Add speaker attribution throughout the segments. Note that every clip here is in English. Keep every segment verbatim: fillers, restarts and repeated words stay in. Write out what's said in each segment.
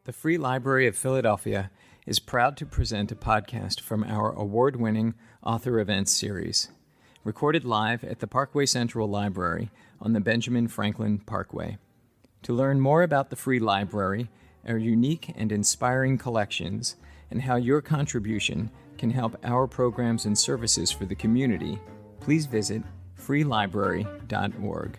Speaker 1: The Free Library of Philadelphia is proud to present a podcast from our award-winning Author Events series, recorded live at the Parkway Central Library on the Benjamin Franklin Parkway. To learn more about the Free Library, our unique and inspiring collections, and how your contribution can help our programs and services for the community, please visit free library dot org.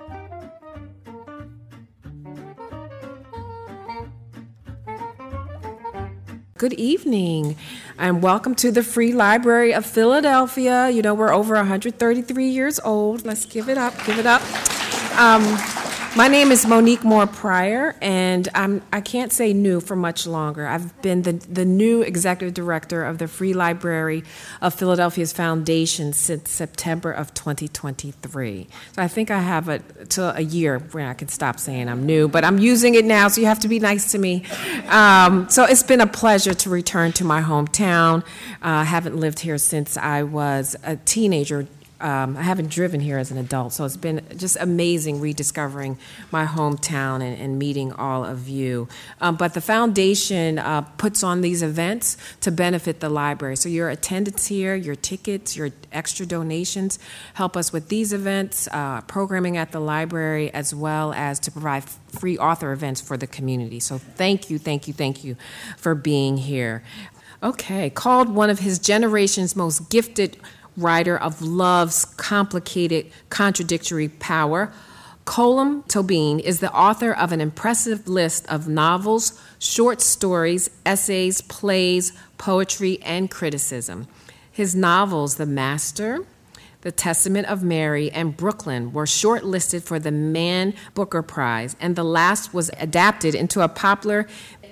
Speaker 2: Good evening, and welcome to the Free Library of Philadelphia. You know, we're over one hundred thirty-three years old. Let's give it up, give it up. Um, my name is Monique Moore Pryor, and I'm, I can't say new for much longer. I've been the, the new executive director of the Free Library of Philadelphia's foundation since September of twenty twenty-three. So I think I have a, till a year where I can stop saying I'm new, but I'm using it now, so you have to be nice to me. Um, so it's been a pleasure to return to my hometown. Uh, I haven't lived here since I was a teenager. Um, I haven't driven here as an adult, so it's been just amazing rediscovering my hometown and, and meeting all of you. Um, but the foundation uh, puts on these events to benefit the library. So your attendance here, your tickets, your extra donations help us with these events, uh, programming at the library, as well as to provide free author events for the community. So thank you, thank you, thank you for being here. Okay, called one of his generation's most gifted writer of love's complicated, contradictory power, Colum Tobin is the author of an impressive list of novels, short stories, essays, plays, poetry, and criticism. His novels, The Master, The Testament of Mary, and Brooklyn were shortlisted for the Man Booker Prize, and the last was adapted into a popular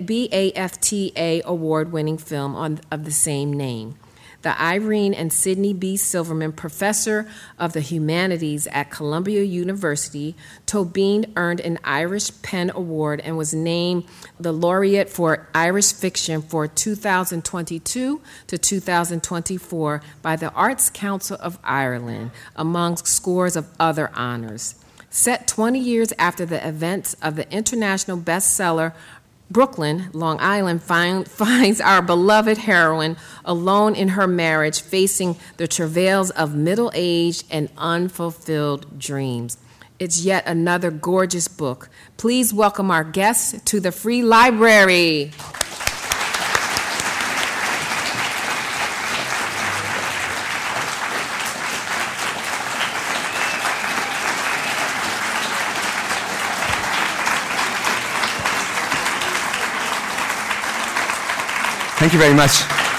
Speaker 2: BAFTA award-winning film on, of the same name. The Irene and Sidney B. Silverman Professor of the Humanities at Columbia University, Tobin earned an Irish Pen Award and was named the laureate for Irish fiction for two thousand twenty-two to two thousand twenty-four by the Arts Council of Ireland, among scores of other honors. Set twenty years after the events of the international bestseller Brooklyn, Long Island, find, finds our beloved heroine alone in her marriage, facing the travails of middle age and unfulfilled dreams. It's yet another gorgeous book. Please welcome our guests to the Free Library.
Speaker 3: Thank you very much.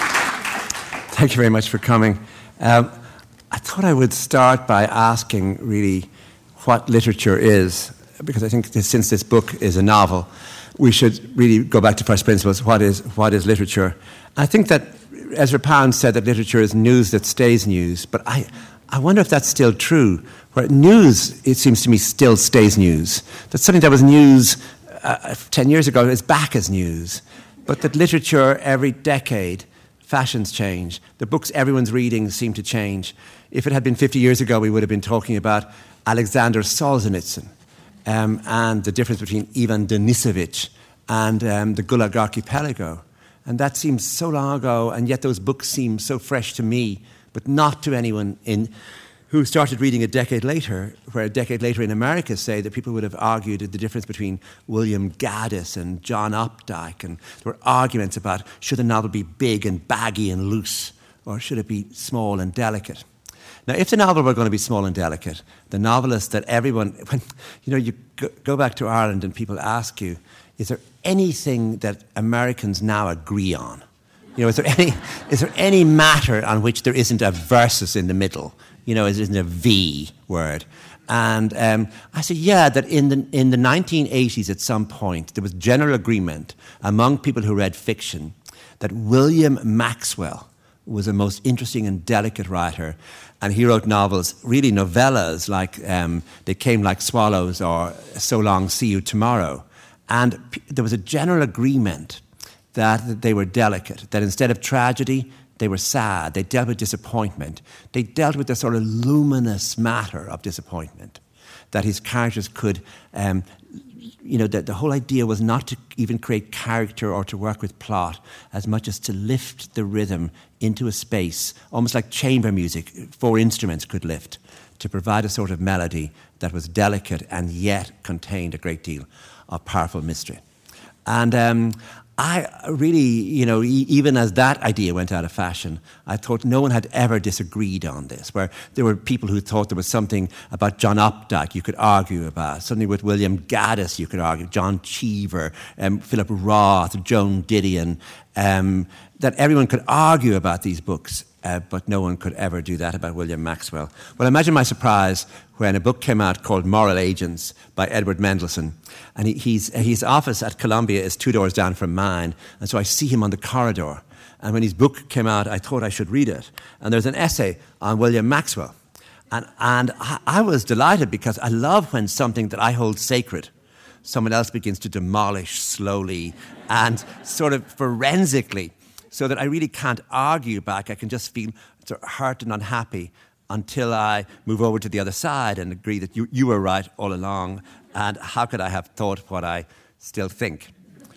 Speaker 3: Thank you very much for coming. Um, I thought I would start by asking really what literature is, because I think that since this book is a novel, we should really go back to first principles. What is what is literature? I think that Ezra Pound said that literature is news that stays news, but I, I wonder if that's still true. Where news, it seems to me, still stays news. That something that was news uh, ten years ago is back as news. But that literature, every decade, fashions change. The books everyone's reading seem to change. If it had been fifty years ago, we would have been talking about Alexander Solzhenitsyn um, and the difference between Ivan Denisovich and um, the Gulag Archipelago. And that seems so long ago, and yet those books seem so fresh to me, but not to anyone in who started reading a decade later, where a decade later in America, say, that people would have argued the difference between William Gaddis and John Updike, and there were arguments about should a novel be big and baggy and loose, or should it be small and delicate. Now, if the novel were going to be small and delicate, the novelist that everyone, when you know, you go back to Ireland and people ask you, is there anything that Americans now agree on? You know, is there any is there any matter on which there isn't a versus in the middle? You know, it isn't a V word. And um, I said, yeah, that in the in the nineteen eighties at some point, there was general agreement among people who read fiction that William Maxwell was the most interesting and delicate writer. And he wrote novels, really novellas, like um, They Came Like Swallows or So Long, See You Tomorrow. And p- there was a general agreement that, that they were delicate, that instead of tragedy, they were sad. They dealt with disappointment. They dealt with the sort of luminous matter of disappointment, that his characters could um, you know, the, the whole idea was not to even create character or to work with plot as much as to lift the rhythm into a space, almost like chamber music, four instruments could lift, to provide a sort of melody that was delicate and yet contained a great deal of powerful mystery. And um, I really, you know, e- even as that idea went out of fashion, I thought no one had ever disagreed on this, where there were people who thought there was something about John Updike you could argue about, something with William Gaddis you could argue, John Cheever, um, Philip Roth, Joan Didion, um, that everyone could argue about these books, uh, but no one could ever do that about William Maxwell. Well, imagine my surprise when a book came out called Moral Agents by Edward Mendelsohn. And he, he's, his office at Columbia is two doors down from mine. And so I see him on the corridor. And when his book came out, I thought I should read it. And there's an essay on William Maxwell. And, and I, I was delighted because I love when something that I hold sacred, someone else begins to demolish slowly and sort of forensically, so that I really can't argue back. I can just feel sort of hurt and unhappy until I move over to the other side and agree that you, you were right all along, and how could I have thought what I still think?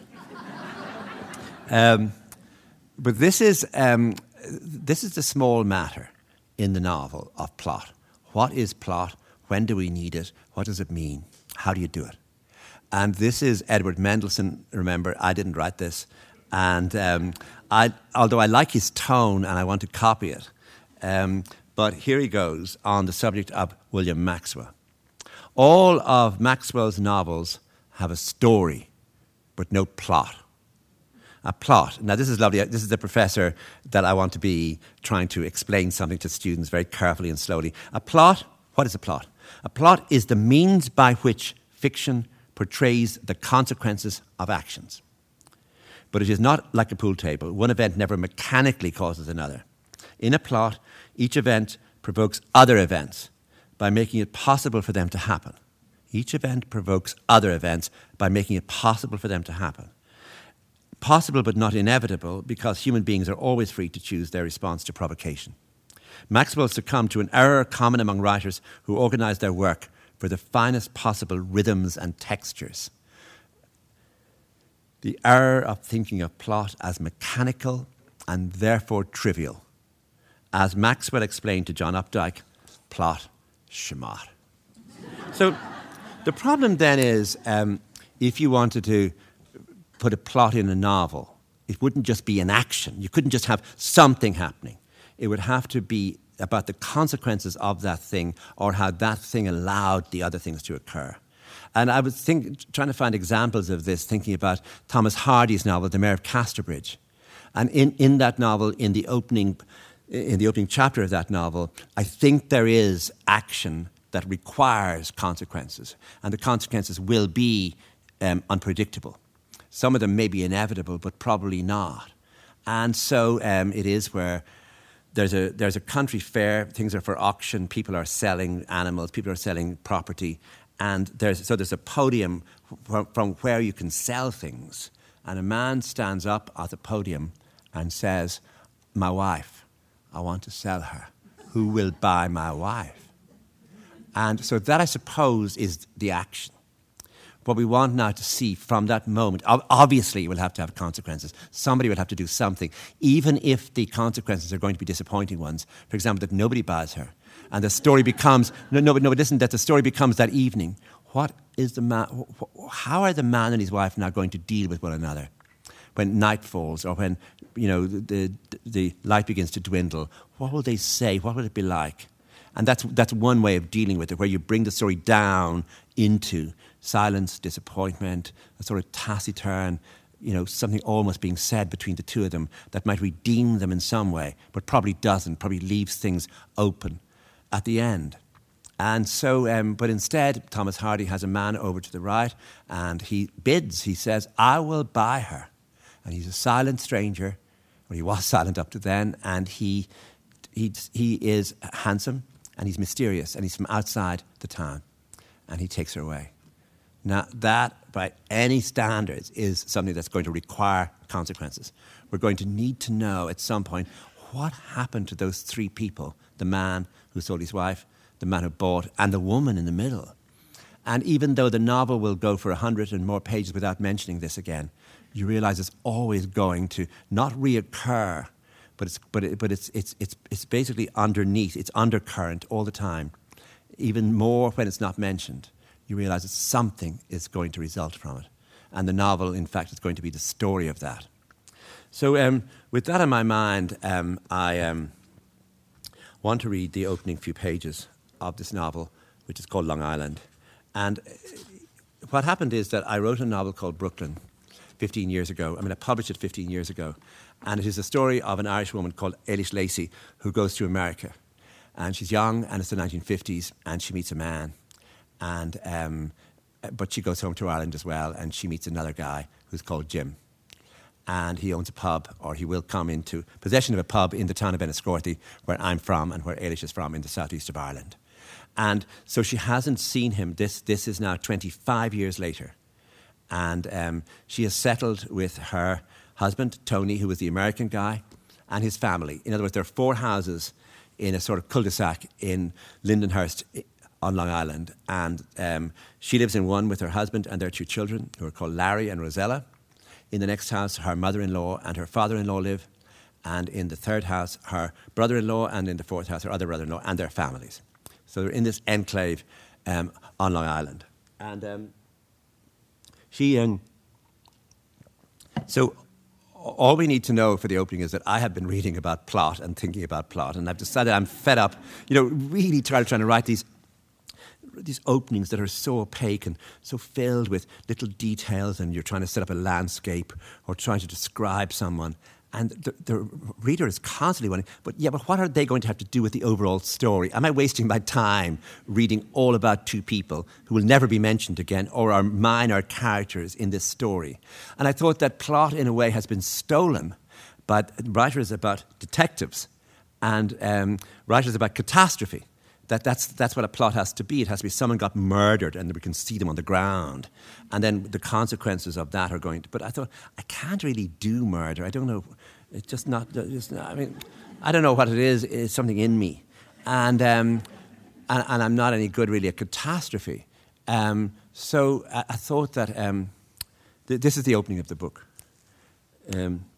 Speaker 3: um, but this is, um, this is the small matter in the novel of plot. What is plot? When do we need it? What does it mean? How do you do it? And this is Edward Mendelsohn. Remember, I didn't write this. And um, I, although I like his tone and I want to copy it, um, but here he goes on the subject of William Maxwell. All of Maxwell's novels have a story, but no plot. A plot. Now, this is lovely. This is the professor that I want to be, trying to explain something to students very carefully and slowly. A plot, what is a plot? A plot is the means by which fiction portrays the consequences of actions. But it is not like a pool table. One event never mechanically causes another. In a plot, each event provokes other events by making it possible for them to happen. Each event provokes other events by making it possible for them to happen. Possible but not inevitable, because human beings are always free to choose their response to provocation. Maxwell succumbed to an error common among writers who organize their work for the finest possible rhythms and textures. The error of thinking of plot as mechanical and therefore trivial. As Maxwell explained to John Updike, plot, schmott. So the problem then is, um, if you wanted to put a plot in a novel, it wouldn't just be an action. You couldn't just have something happening. It would have to be about the consequences of that thing, or how that thing allowed the other things to occur. And I was think, trying to find examples of this, thinking about Thomas Hardy's novel, The Mayor of Casterbridge. And in, in that novel, in the opening in the opening chapter of that novel, I think there is action that requires consequences. And the consequences will be um, unpredictable. Some of them may be inevitable, but probably not. And so um, it is where there's a, there's a country fair, things are for auction, people are selling animals, people are selling property. And there's, so there's a podium from, from where you can sell things. And a man stands up at the podium and says, "My wife, I want to sell her. Who will buy my wife?" And so that, I suppose, is the action. What we want now to see from that moment, obviously it will have to have consequences. Somebody will have to do something, even if the consequences are going to be disappointing ones. For example, that nobody buys her. And the story becomes, no, no, no, but listen, that the story becomes that evening. What is the man, how are the man and his wife now going to deal with one another when night falls, or when, you know, the, the light begins to dwindle? What will they say? What will it be like? And that's, that's one way of dealing with it, where you bring the story down into silence, disappointment, a sort of taciturn, you know, something almost being said between the two of them that might redeem them in some way, but probably doesn't, probably leaves things open at the end. And so, um, but instead, Thomas Hardy has a man over to the right, and he bids, he says, "I will buy her." And he's a silent stranger, or he was silent up to then, and he, he, he is handsome, and he's mysterious, and he's from outside the town, and he takes her away. Now, that, by any standards, is something that's going to require consequences. We're going to need to know at some point what happened to those three people, the man who sold his wife, the man who bought, and the woman in the middle. And even though the novel will go for a hundred and more pages without mentioning this again, you realize it's always going to not reoccur, but it's but it, but it's it's it's it's basically underneath. It's undercurrent all the time. Even more when it's not mentioned, you realize that something is going to result from it, and the novel, in fact, is going to be the story of that. So, um, with that in my mind, um, I um, want to read the opening few pages of this novel, which is called Long Island. And what happened is that I wrote a novel called Brooklyn fifteen years ago. I mean, I published it fifteen years ago. And it is the story of an Irish woman called Eilish Lacey who goes to America. And she's young, and it's the nineteen fifties, and she meets a man. And um, but she goes home to Ireland as well, and she meets another guy who's called Jim. And he owns a pub, or he will come into possession of a pub in the town of Enniscorthy, where I'm from and where Eilish is from, in the southeast of Ireland. And so she hasn't seen him. This this is now twenty-five years later. And um, she has settled with her husband, Tony, who was the American guy, and his family. In other words, there are four houses in a sort of cul-de-sac in Lindenhurst on Long Island. And um, she lives in one with her husband and their two children, who are called Larry and Rosella. In the next house, her mother-in-law and her father-in-law live. And in the third house, her brother-in-law, and in the fourth house, her other brother-in-law and their families. So they're in this enclave um, on Long Island. And um, she... Um, so all we need to know for the opening is that I have been reading about plot and thinking about plot, and I've decided I'm fed up, you know, really trying, trying to write these these openings that are so opaque and so filled with little details, and you're trying to set up a landscape or trying to describe someone. And the, the reader is constantly wondering, but yeah, but what are they going to have to do with the overall story? Am I wasting my time reading all about two people who will never be mentioned again, or are minor characters in this story? And I thought that plot, in a way, has been stolen by writers about detectives and um, writers about catastrophe. That that's that's what a plot has to be. It has to be someone got murdered and we can see them on the ground. And then the consequences of that are going to... But I thought, I can't really do murder. I don't know. It's just not... Just, I mean, I don't know what it is. It's something in me. And um, and, and I'm not any good, really, at catastrophe. Um, so I, I thought that... Um, th- this is the opening of the book. Um,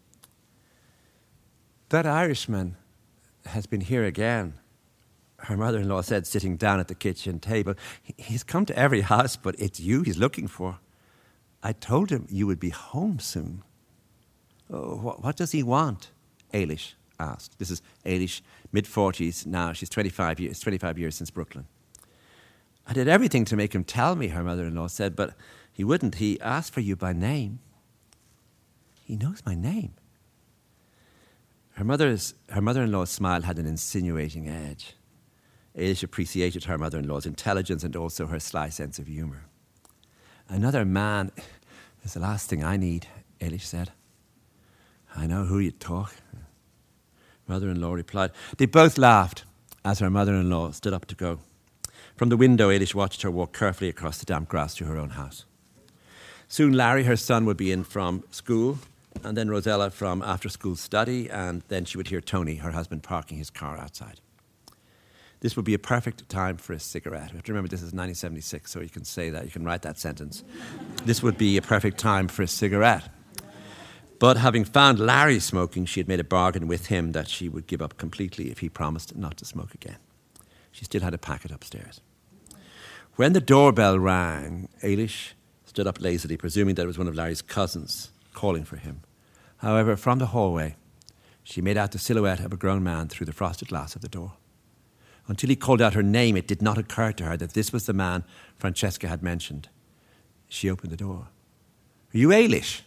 Speaker 3: that Irishman has been here again. Her mother-in-law said, sitting down at the kitchen table, he's come to every house, but it's you he's looking for. I told him you would be home soon. Oh, what, what does he want? Eilish asked. This is Eilish, mid-forties now. She's twenty-five years, twenty-five years since Brooklyn. I did everything to make him tell me, her mother-in-law said, but he wouldn't. He asked for you by name. He knows my name. Her mother's, her mother-in-law's smile had an insinuating edge. Eilish appreciated her mother-in-law's intelligence and also her sly sense of humour. Another man is the last thing I need, Eilish said. I know who you'd talk. Mother-in-law replied. They both laughed as her mother-in-law stood up to go. From the window, Eilish watched her walk carefully across the damp grass to her own house. Soon Larry, her son, would be in from school, and then Rosella from after-school study, and then she would hear Tony, her husband, parking his car outside. This would be a perfect time for a cigarette. You have to remember this is nineteen seventy-six, so you can say that, you can write that sentence. This would be a perfect time for a cigarette. But having found Larry smoking, she had made a bargain with him that she would give up completely if he promised not to smoke again. She still had a packet upstairs. When the doorbell rang, Eilish stood up lazily, presuming that it was one of Larry's cousins calling for him. However, from the hallway, she made out the silhouette of a grown man through the frosted glass of the door. Until he called out her name, it did not occur to her that this was the man Francesca had mentioned. She opened the door. Are you Eilish?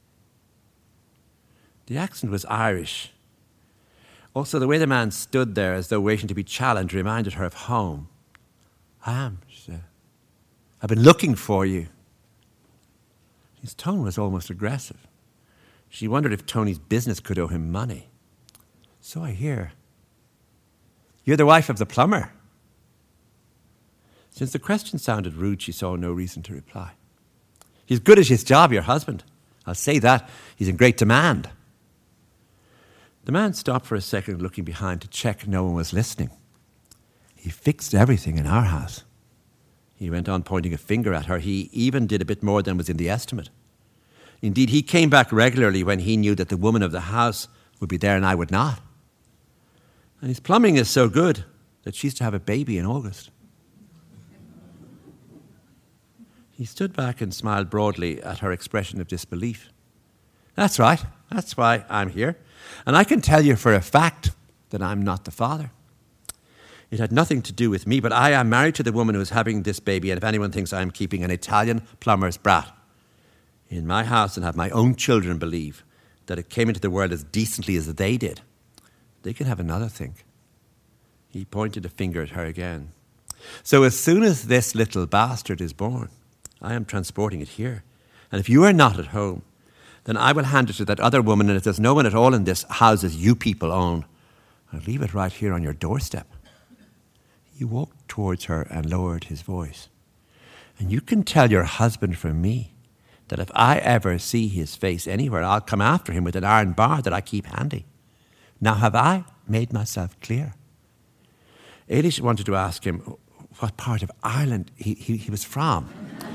Speaker 3: The accent was Irish. Also, the way the man stood there as though waiting to be challenged reminded her of home. I am, she said. I've been looking for you. His tone was almost aggressive. She wondered if Tony's business could owe him money. So I hear. You're the wife of the plumber. Since the question sounded rude, she saw no reason to reply. He's good at his job, your husband. I'll say that. He's in great demand. The man stopped for a second, looking behind to check no one was listening. He fixed everything in our house. He went on pointing a finger at her. He even did a bit more than was in the estimate. Indeed, he came back regularly when he knew that the woman of the house would be there and I would not. And his plumbing is so good that she's to have a baby in August. He stood back and smiled broadly at her expression of disbelief. That's right. That's why I'm here. And I can tell you for a fact that I'm not the father. It had nothing to do with me, but I am married to the woman who is having this baby, and if anyone thinks I'm keeping an Italian plumber's brat in my house and have my own children believe that it came into the world as decently as they did, they can have another think. He pointed a finger at her again. So as soon as this little bastard is born, I am transporting it here. And if you are not at home, then I will hand it to that other woman, and if there's no one at all in this house as you people own, I'll leave it right here on your doorstep. He walked towards her and lowered his voice. And you can tell your husband from me that if I ever see his face anywhere, I'll come after him with an iron bar that I keep handy. Now, have I made myself clear? Eilish wanted to ask him what part of Ireland he, he, he was from,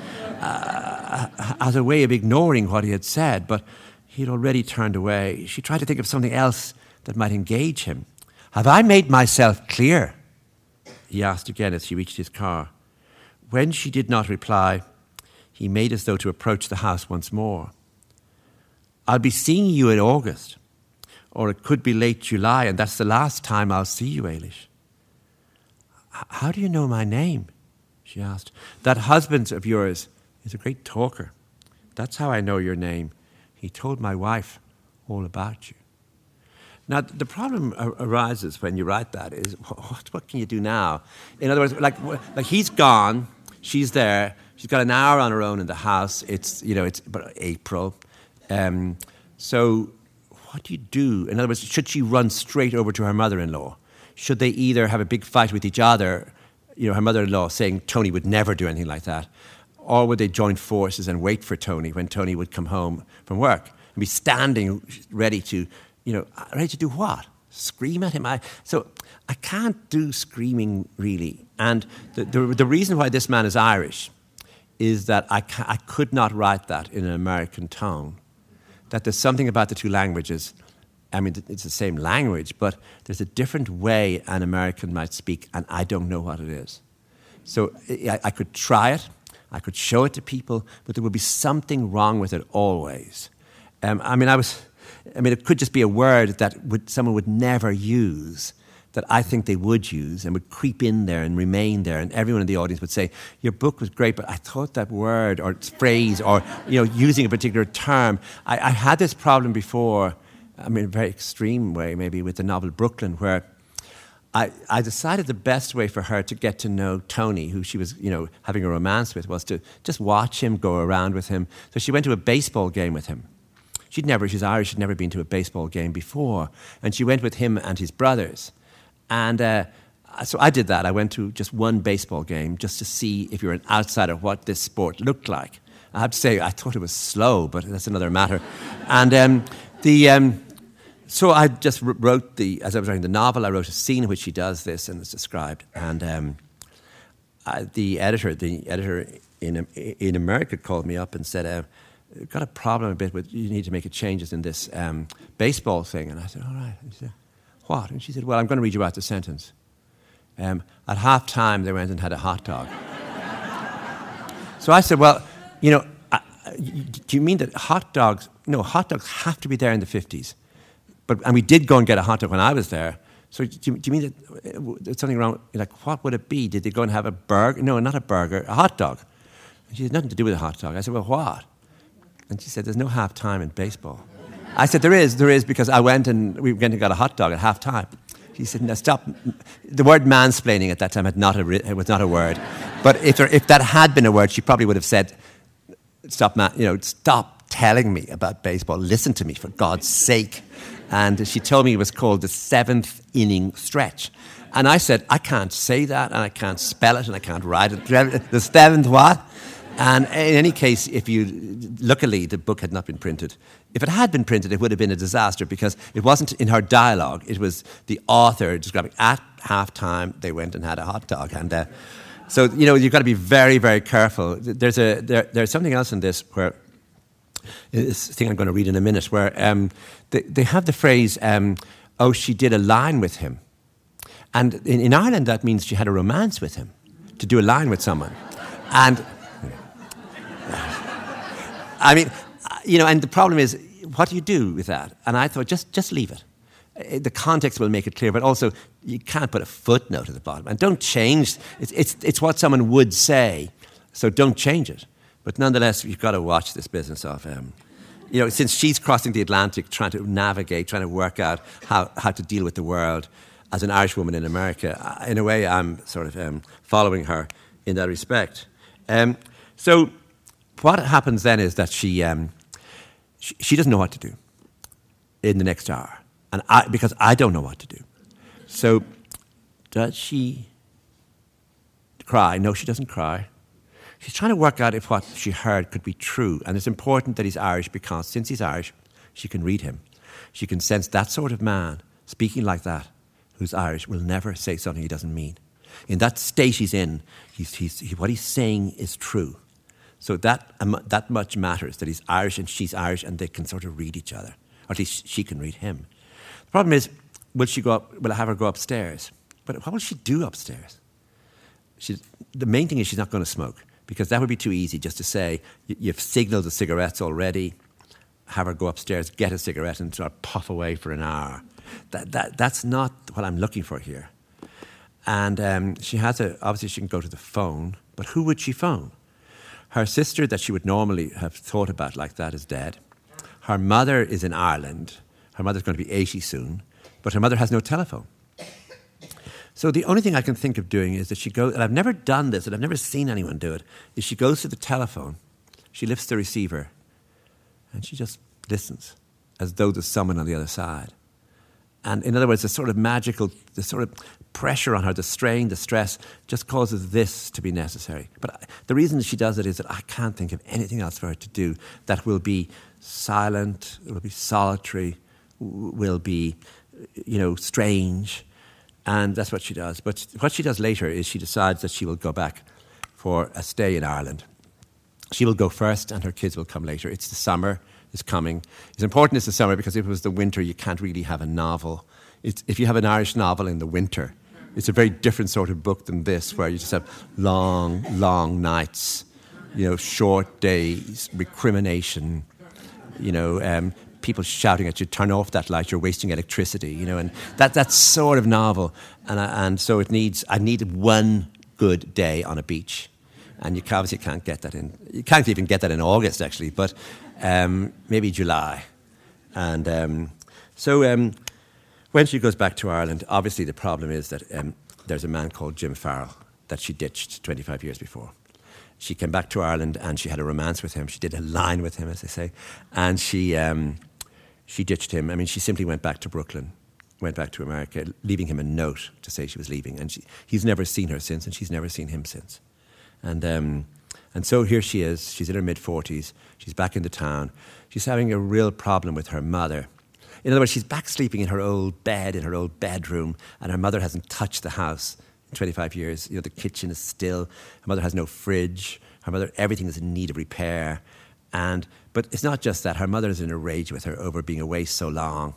Speaker 3: uh, as a way of ignoring what he had said, but he had already turned away. She tried to think of something else that might engage him. Have I made myself clear? He asked again as she reached his car. When she did not reply, he made as though to approach the house once more. I'll be seeing you in August, or it could be late July, and that's the last time I'll see you, Eilish. How do you know my name? She asked. That husband of yours is a great talker. That's how I know your name. He told my wife all about you. Now, the problem arises when you write that is, what, what can you do now? In other words, like, like he's gone, she's there, she's got an hour on her own in the house, it's, you know, it's about April. Um, so what do you do? In other words, should she run straight over to her mother-in-law? Should they either have a big fight with each other, you know, her mother-in-law saying Tony would never do anything like that, or would they join forces and wait for Tony when Tony would come home from work and be standing ready to, you know, ready to do what? Scream at him? I, so I can't do screaming, really. And the, the, the reason why this man is Irish is that I, ca- I could not write that in an American tone. That there's something about the two languages. I mean, it's the same language, but there's a different way an American might speak, and I don't know what it is. So I, I could try it, I could show it to people, but there would be something wrong with it always. Um, I mean, I was... I mean, it could just be a word that would, someone would never use, that I think they would use and would creep in there and remain there. And everyone in the audience would say, your book was great, but I thought that word or phrase or, you know, using a particular term. I, I had this problem before, I mean, in a very extreme way, maybe with the novel Brooklyn, where I, I decided the best way for her to get to know Tony, who she was, you know, having a romance with, was to just watch him, go around with him. So she went to a baseball game with him. She'd never, she's Irish, she'd never been to a baseball game before. And she went with him and his brothers. And uh, so I did that. I went to just one baseball game just to see, if you're an outsider, what this sport looked like. I have to say, I thought it was slow, but that's another matter. And um, the um, so I just wrote the, as I was writing the novel, I wrote a scene in which she does this, and it's described. And um, I, the editor, the editor in in America called me up and said, uh, got a problem a bit with, you need to make a changes in this um, baseball thing. And I said, all right. And she said, what? And she said, well, I'm going to read you out the sentence. Um, at half time, they went and had a hot dog. So I said, well, you know, I, do you mean that hot dogs, no, hot dogs have to be there in the fifties. But, and we did go and get a hot dog when I was there. So do you, do you mean that there's something wrong? Like, what would it be? Did they go and have a burger? No, not a burger, a hot dog. And she had nothing to do with a hot dog. I said, well, what? And she said, there's no half time in baseball. I said, there is, there is, because I went and we went and got a hot dog at half time. She said, no, stop. The word mansplaining at that time had not a, it was not a word. But if, there, if that had been a word, she probably would have said, stop, man, you know, stop telling me about baseball. Listen to me, for God's sake. And she told me it was called the seventh inning stretch. And I said, I can't say that, and I can't spell it, and I can't write it. The seventh what? And in any case, if you, luckily the book had not been printed. If it had been printed, it would have been a disaster, because it wasn't in her dialogue. It was the author describing at halftime they went and had a hot dog. And uh, So, you know, you've got to be very, very careful. There's a there, there's something else in this where, this thing I'm going to read in a minute, where um, they, they have the phrase, um, oh, she did a line with him. And in, in Ireland, that means she had a romance with him, to do a line with someone. And, I mean, you know, and the problem is, what do you do with that? And I thought, just just leave it. The context will make it clear, but also you can't put a footnote at the bottom. And don't change. It's, it's, it's what someone would say, so don't change it. But nonetheless, you've got to watch this business of, um, you know, since she's crossing the Atlantic, trying to navigate, trying to work out how, how to deal with the world as an Irish woman in America. In a way, I'm sort of um, following her in that respect. Um, so what happens then is that she, um, she she doesn't know what to do in the next hour. And I, because I don't know what to do. So, does she cry? No, she doesn't cry. She's trying to work out if what she heard could be true. And it's important that he's Irish because since he's Irish, she can read him. She can sense that sort of man, speaking like that, who's Irish, will never say something he doesn't mean. In that state he's in, he's, he's, he, what he's saying is true. So that, um, that much matters, that he's Irish and she's Irish and they can sort of read each other. Or at least she can read him. The problem is, will she go up? Will I have her go upstairs? But what will she do upstairs? She's, the main thing is she's not going to smoke because that would be too easy just to say, you've signalled the cigarettes already, have her go upstairs, get a cigarette and sort of puff away for an hour. That, that, that's not what I'm looking for here. And um, she has a, obviously she can go to the phone, but who would she phone? Her sister that she would normally have thought about like that is dead. Her mother is in Ireland. Her mother's going to be eighty soon, but her mother has no telephone. So the only thing I can think of doing is that she goes, and I've never done this, and I've never seen anyone do it, is she goes to the telephone, she lifts the receiver, and she just listens, as though there's someone on the other side. And in other words, the sort of magical, the sort of pressure on her, the strain, the stress, just causes this to be necessary. But the reason she does it is that I can't think of anything else for her to do that will be silent, will be solitary, will be, you know, strange, and that's what she does. But what she does later is she decides that she will go back for a stay in Ireland. She will go first and her kids will come later. It's the summer, it's coming. It's important it's the summer because if it was the winter, you can't really have a novel. It's, if you have an Irish novel in the winter, it's a very different sort of book than this, where you just have long, long nights, you know, short days, recrimination, you know, um, people shouting at you, turn off that light, you're wasting electricity, you know, and that that's sort of novel. And I, and so it needs, I needed one good day on a beach. And you obviously can't get that in, you can't even get that in August actually, but um, maybe July. And um, so um, when she goes back to Ireland, obviously the problem is that um, there's a man called Jim Farrell that she ditched twenty-five years before. She came back to Ireland and she had a romance with him. She did a line with him, as they say. And she um, she ditched him. I mean, she simply went back to Brooklyn, went back to America, leaving him a note to say she was leaving. And she, he's never seen her since, and she's never seen him since. And um, and so here she is. She's in her mid-forties. She's back in the town. She's having a real problem with her mother. In other words, she's back sleeping in her old bed, in her old bedroom, and her mother hasn't touched the house in twenty-five years. You know, the kitchen is still. Her mother has no fridge. Her mother, everything is in need of repair. And but it's not just that. Her mother is in a rage with her over being away so long.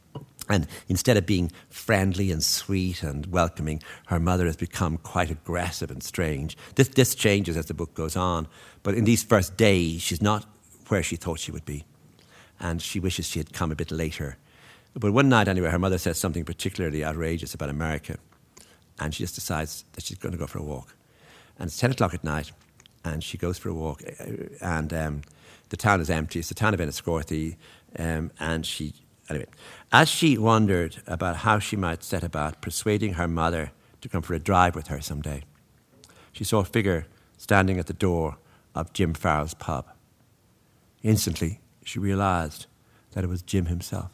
Speaker 3: And instead of being friendly and sweet and welcoming, her mother has become quite aggressive and strange. This, this changes as the book goes on. But in these first days, she's not where she thought she would be. And she wishes she had come a bit later. But one night, anyway, her mother says something particularly outrageous about America. And she just decides that she's going to go for a walk. And it's ten o'clock at night, and she goes for a walk. And um, the town is empty. It's the town of Enniscorthy. Um, and she... Anyway, as she wondered about how she might set about persuading her mother to come for a drive with her someday, she saw a figure standing at the door of Jim Farrell's pub. Instantly, she realized that it was Jim himself.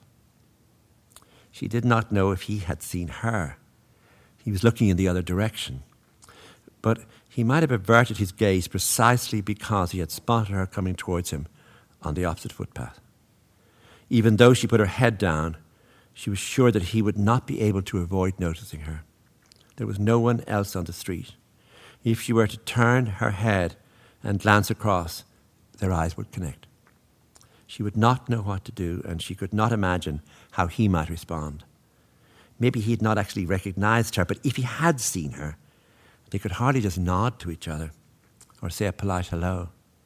Speaker 3: She did not know if he had seen her. He was looking in the other direction. But he might have averted his gaze precisely because he had spotted her coming towards him on the opposite footpath. Even though she put her head down, she was sure that he would not be able to avoid noticing her. There was no one else on the street. If she were to turn her head and glance across, their eyes would connect. She would not know what to do, and she could not imagine how he might respond. Maybe he had not actually recognized her, but if he had seen her, they could hardly just nod to each other or say a polite hello.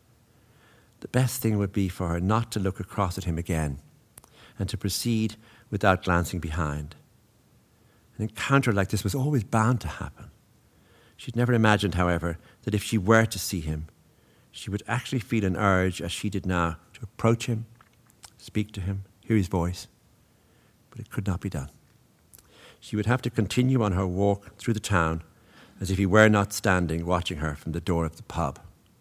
Speaker 3: The best thing would be for her not to look across at him again and to proceed without glancing behind. An encounter like this was always bound to happen. She'd never imagined, however, that if she were to see him, she would actually feel an urge, as she did now, to approach him, speak to him, hear his voice. But it could not be done. She would have to continue on her walk through the town as if he were not standing watching her from the door of the pub.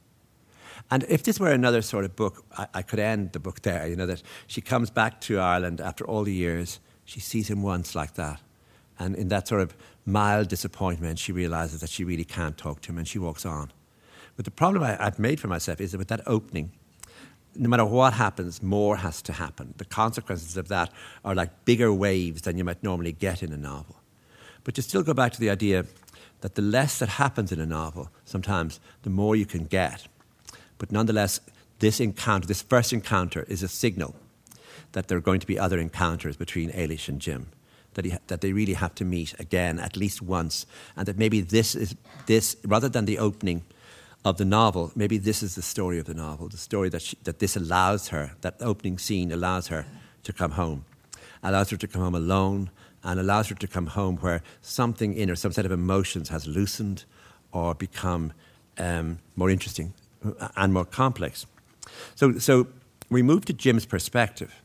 Speaker 3: And if this were another sort of book, I, I could end the book there, you know, that she comes back to Ireland after all the years, she sees him once like that. And in that sort of mild disappointment, she realizes that she really can't talk to him, and she walks on. But the problem I, I've made for myself is that with that opening, no matter what happens, more has to happen. The consequences of that are like bigger waves than you might normally get in a novel. But to still go back to the idea that the less that happens in a novel, sometimes the more you can get. But nonetheless, this encounter, this first encounter, is a signal that there are going to be other encounters between Eilish and Jim, that, he, that they really have to meet again at least once, and that maybe this is this rather than the opening of the novel, maybe this is the story of the novel, the story that she, that this allows her, that opening scene allows her to come home, allows her to come home alone, and allows her to come home where something in her, some set of emotions has loosened or become um, more interesting and more complex. So, so we move to Jim's perspective.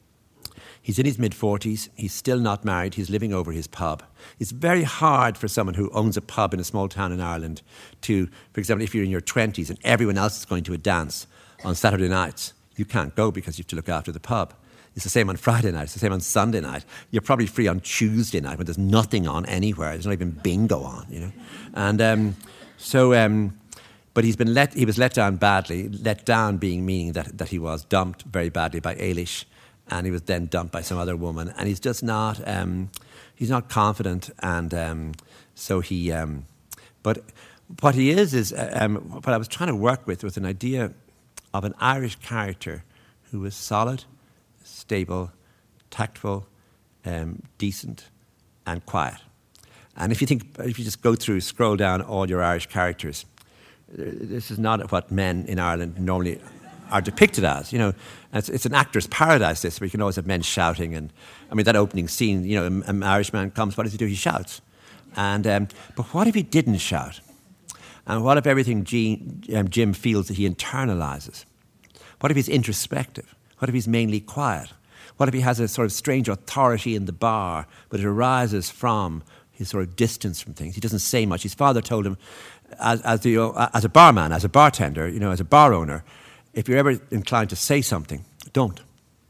Speaker 3: He's in his mid-forties. He's still not married. He's living over his pub. It's very hard for someone who owns a pub in a small town in Ireland to, for example, if you're in your twenties and everyone else is going to a dance on Saturday nights, you can't go because you have to look after the pub. It's the same on Friday night. It's the same on Sunday night. You're probably free on Tuesday night when there's nothing on anywhere. There's not even bingo on, you know. And um, so... Um, But he's been let. He was let down badly. Let down being meaning that, that he was dumped very badly by Eilish, and he was then dumped by some other woman. And he's just not. Um, he's not confident, and um, so he. Um, but what he is is um, what I was trying to work with was an idea of an Irish character who was solid, stable, tactful, um, decent, and quiet. And if you think, if you just go through, scroll down all your Irish characters. This is not what men in Ireland normally are depicted as, you know. It's, it's an actor's paradise, this, where you can always have men shouting. And, I mean, that opening scene, you know, an Irish man comes, what does he do? He shouts. And um, but what if he didn't shout? And what if everything Jean, um, Jim feels that he internalizes? What if he's introspective? What if he's mainly quiet? What if he has a sort of strange authority in the bar, but it arises from his sort of distance from things? He doesn't say much. His father told him, As, as, the, as a barman, as a bartender, you know, as a bar owner, if you're ever inclined to say something, don't.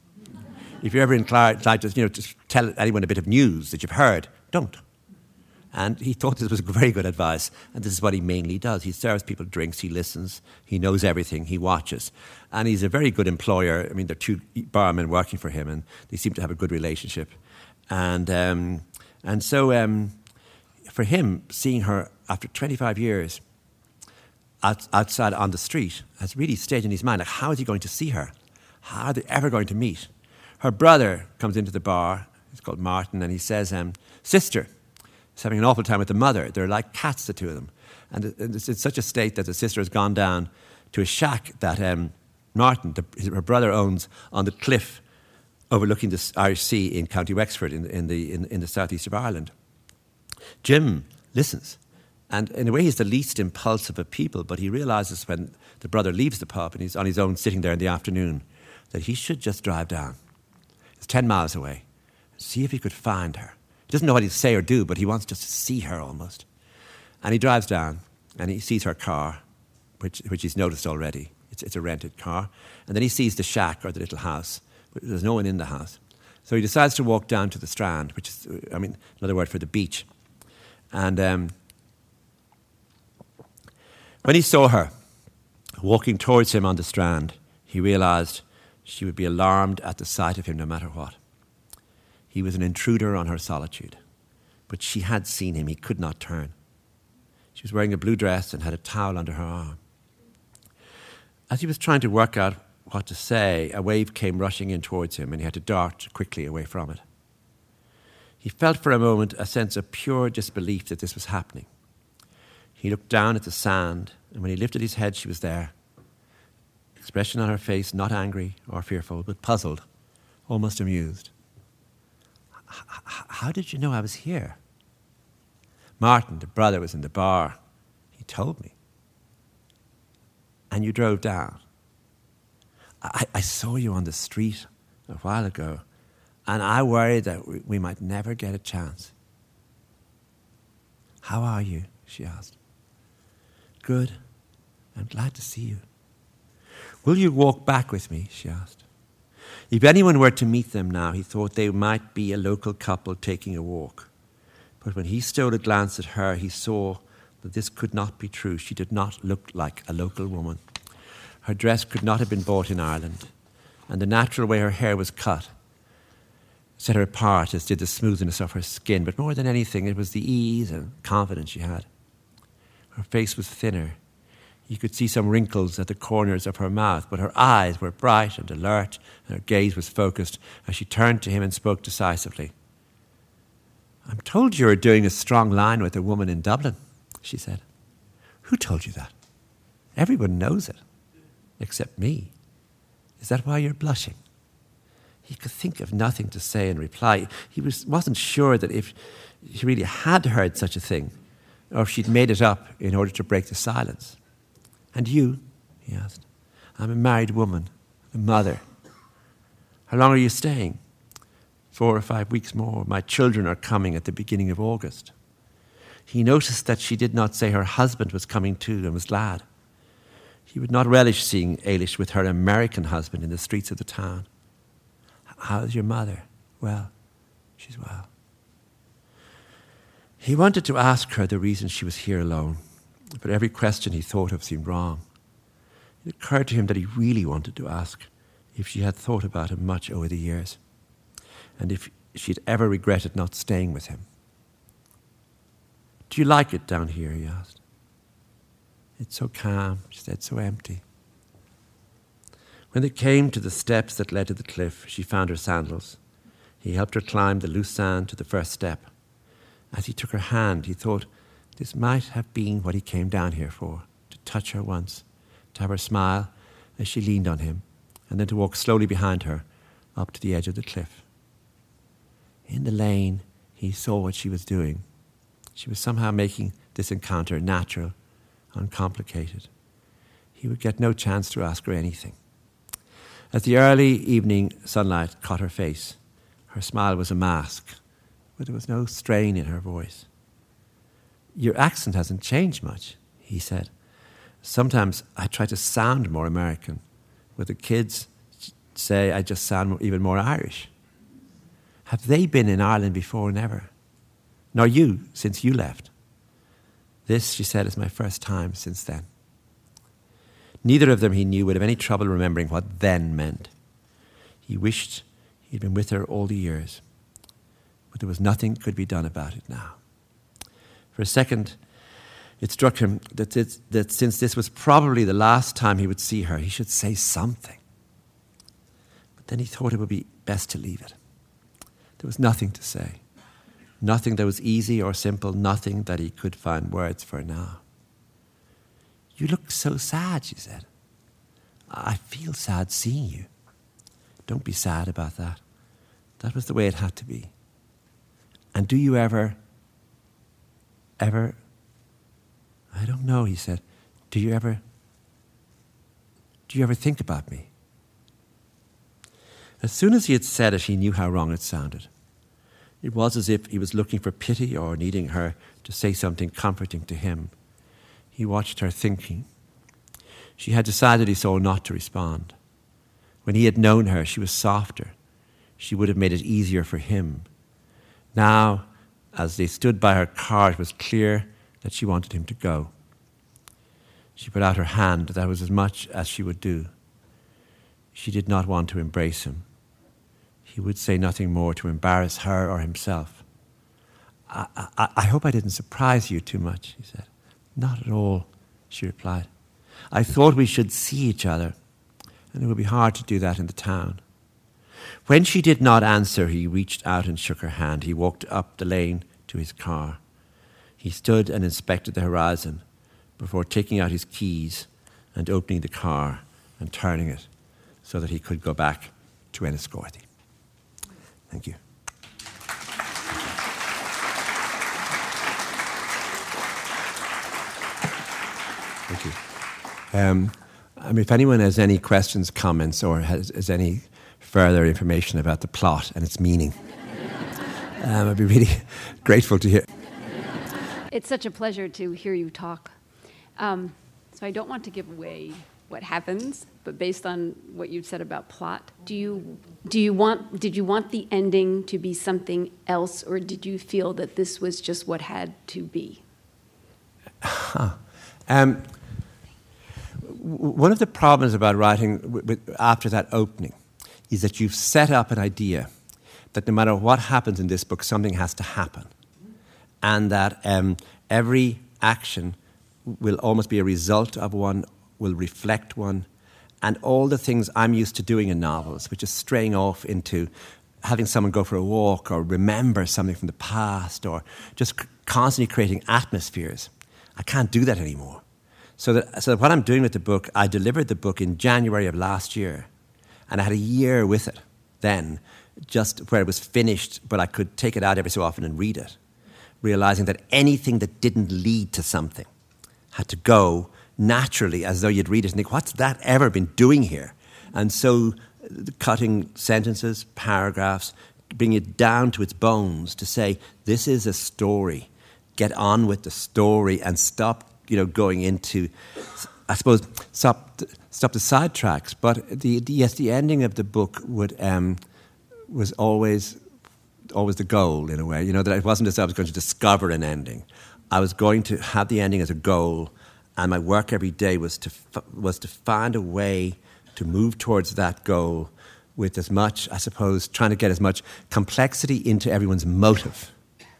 Speaker 3: If you're ever inclined to, you know, just tell anyone a bit of news that you've heard, don't. And he thought this was very good advice, and this is what he mainly does. He serves people drinks, he listens, he knows everything, he watches. And he's a very good employer. I mean, there are two barmen working for him, and they seem to have a good relationship. And, um, and so... Um, For him, seeing her after twenty-five years out, outside on the street has really stayed in his mind. Like, how is he going to see her? How are they ever going to meet? Her brother comes into the bar. He's called Martin, and he says, um, sister, he's having an awful time with the mother. They're like cats, the two of them. And it's in such a state that the sister has gone down to a shack that um, Martin, the, her brother, owns on the cliff overlooking the Irish Sea in County Wexford in, in, the, in, in the southeast of Ireland. Jim listens, and in a way he's the least impulsive of people, but he realises when the brother leaves the pub and he's on his own sitting there in the afternoon that he should just drive down. It's ten miles away. See if he could find her. He doesn't know what he'd say or do, but he wants just to see her almost. And he drives down and he sees her car, which, which he's noticed already. It's, it's a rented car. And then he sees the shack or the little house, but there's no one in the house. So he decides to walk down to the Strand, which is, I mean, another word for the beach. And um, when he saw her walking towards him on the Strand, he realised she would be alarmed at the sight of him no matter what. He was an intruder on her solitude, but she had seen him. He could not turn. She was wearing a blue dress and had a towel under her arm. As he was trying to work out what to say, a wave came rushing in towards him, and he had to dart quickly away from it. He felt for a moment a sense of pure disbelief that this was happening. He looked down at the sand, and when he lifted his head, she was there. Expression on her face, not angry or fearful, but puzzled, almost amused. How did you know I was here? Martin, the brother, was in the bar. He told me. And you drove down. I, I saw you on the street a while ago, and I worried that we, we might never get a chance. How are you? She asked. Good. I'm glad to see you. Will you walk back with me? She asked. If anyone were to meet them now, he thought they might be a local couple taking a walk. But when he stole a glance at her, he saw that this could not be true. She did not look like a local woman. Her dress could not have been bought in Ireland, and the natural way her hair was cut set her apart, as did the smoothness of her skin. But more than anything, it was the ease and confidence she had. Her face was thinner. You could see some wrinkles at the corners of her mouth, but her eyes were bright and alert, and her gaze was focused as she turned to him and spoke decisively. I'm told you're doing a strong line with a woman in Dublin, she said. Who told you that? Everyone knows it, except me. Is that why you're blushing? He could think of nothing to say in reply. He was, wasn't sure that if he really had heard such a thing, or if she'd made it up in order to break the silence. And you? He asked. I'm a married woman, a mother. How long are you staying? Four or five weeks more. My children are coming at the beginning of August. He noticed that she did not say her husband was coming too, and was glad. He would not relish seeing Eilish with her American husband in the streets of the town. How's your mother? Well, she's well. He wanted to ask her the reason she was here alone, but every question he thought of seemed wrong. It occurred to him that he really wanted to ask if she had thought about him much over the years, and if she'd ever regretted not staying with him. Do you like it down here? He asked. It's so calm, she said, so empty. When they came to the steps that led to the cliff, she found her sandals. He helped her climb the loose sand to the first step. As he took her hand, he thought this might have been what he came down here for, to touch her once, to have her smile as she leaned on him, and then to walk slowly behind her up to the edge of the cliff. In the lane, he saw what she was doing. She was somehow making this encounter natural, uncomplicated. He would get no chance to ask her anything. As the early evening sunlight caught her face, her smile was a mask, but there was no strain in her voice. Your accent hasn't changed much, he said. Sometimes I try to sound more American, but the kids say I just sound even more Irish. Have they been in Ireland before? Never. Nor you, since you left. This, she said, is my first time since then. Neither of them, he knew, would have any trouble remembering what then meant. He wished he'd been with her all the years, but there was nothing could be done about it now. For a second, it struck him that, it, that since this was probably the last time he would see her, he should say something. But then he thought it would be best to leave it. There was nothing to say, nothing that was easy or simple, nothing that he could find words for now. You look so sad, she said. I feel sad seeing you. Don't be sad about that. That was the way it had to be. And do you ever, ever, I don't know, he said, do you ever, do you ever think about me? As soon as he had said it, he knew how wrong it sounded. It was as if he was looking for pity or needing her to say something comforting to him. He watched her thinking. She had decided, so not to respond. When he had known her, she was softer. She would have made it easier for him. Now, as they stood by her car, it was clear that she wanted him to go. She put out her hand. That was as much as she would do. She did not want to embrace him. He would say nothing more to embarrass her or himself. I, I, I hope I didn't surprise you too much, he said. Not at all, she replied. I thought we should see each other, and it would be hard to do that in the town. When she did not answer, he reached out and shook her hand. He walked up the lane to his car. He stood and inspected the horizon before taking out his keys and opening the car and turning it so that he could go back to Enniscorthy. Thank you. Thank you. Um, I mean, if anyone has any questions, comments, or has, has any further information about the plot and its meaning, um, I'd be really grateful to hear.
Speaker 4: It's such a pleasure to hear you talk. Um, so I don't want to give away what happens, but based on what you've said about plot, do you do you want did you want the ending to be something else, or did you feel that this was just what had to be?
Speaker 3: Huh. Um, one of the problems about writing w- w- after that opening is that you've set up an idea that no matter what happens in this book, something has to happen, and that um, every action will almost be a result of one, will reflect one, and all the things I'm used to doing in novels, which is straying off into having someone go for a walk or remember something from the past or just c- constantly creating atmospheres. I can't do that anymore. So that, so that what I'm doing with the book, I delivered the book in January of last year, and I had a year with it then, just where it was finished, but I could take it out every so often and read it, realizing that anything that didn't lead to something had to go naturally, as though you'd read it and think, what's that ever been doing here? And so cutting sentences, paragraphs, bring it down to its bones to say, this is a story. Get on with the story and stop, you know, going into, I suppose, stop stop the sidetracks. But the, the yes, the ending of the book would um, was always always the goal in a way. You know, that it wasn't as though I was going to discover an ending. I was going to have the ending as a goal, and my work every day was to was to find a way to move towards that goal with as much, I suppose, trying to get as much complexity into everyone's motive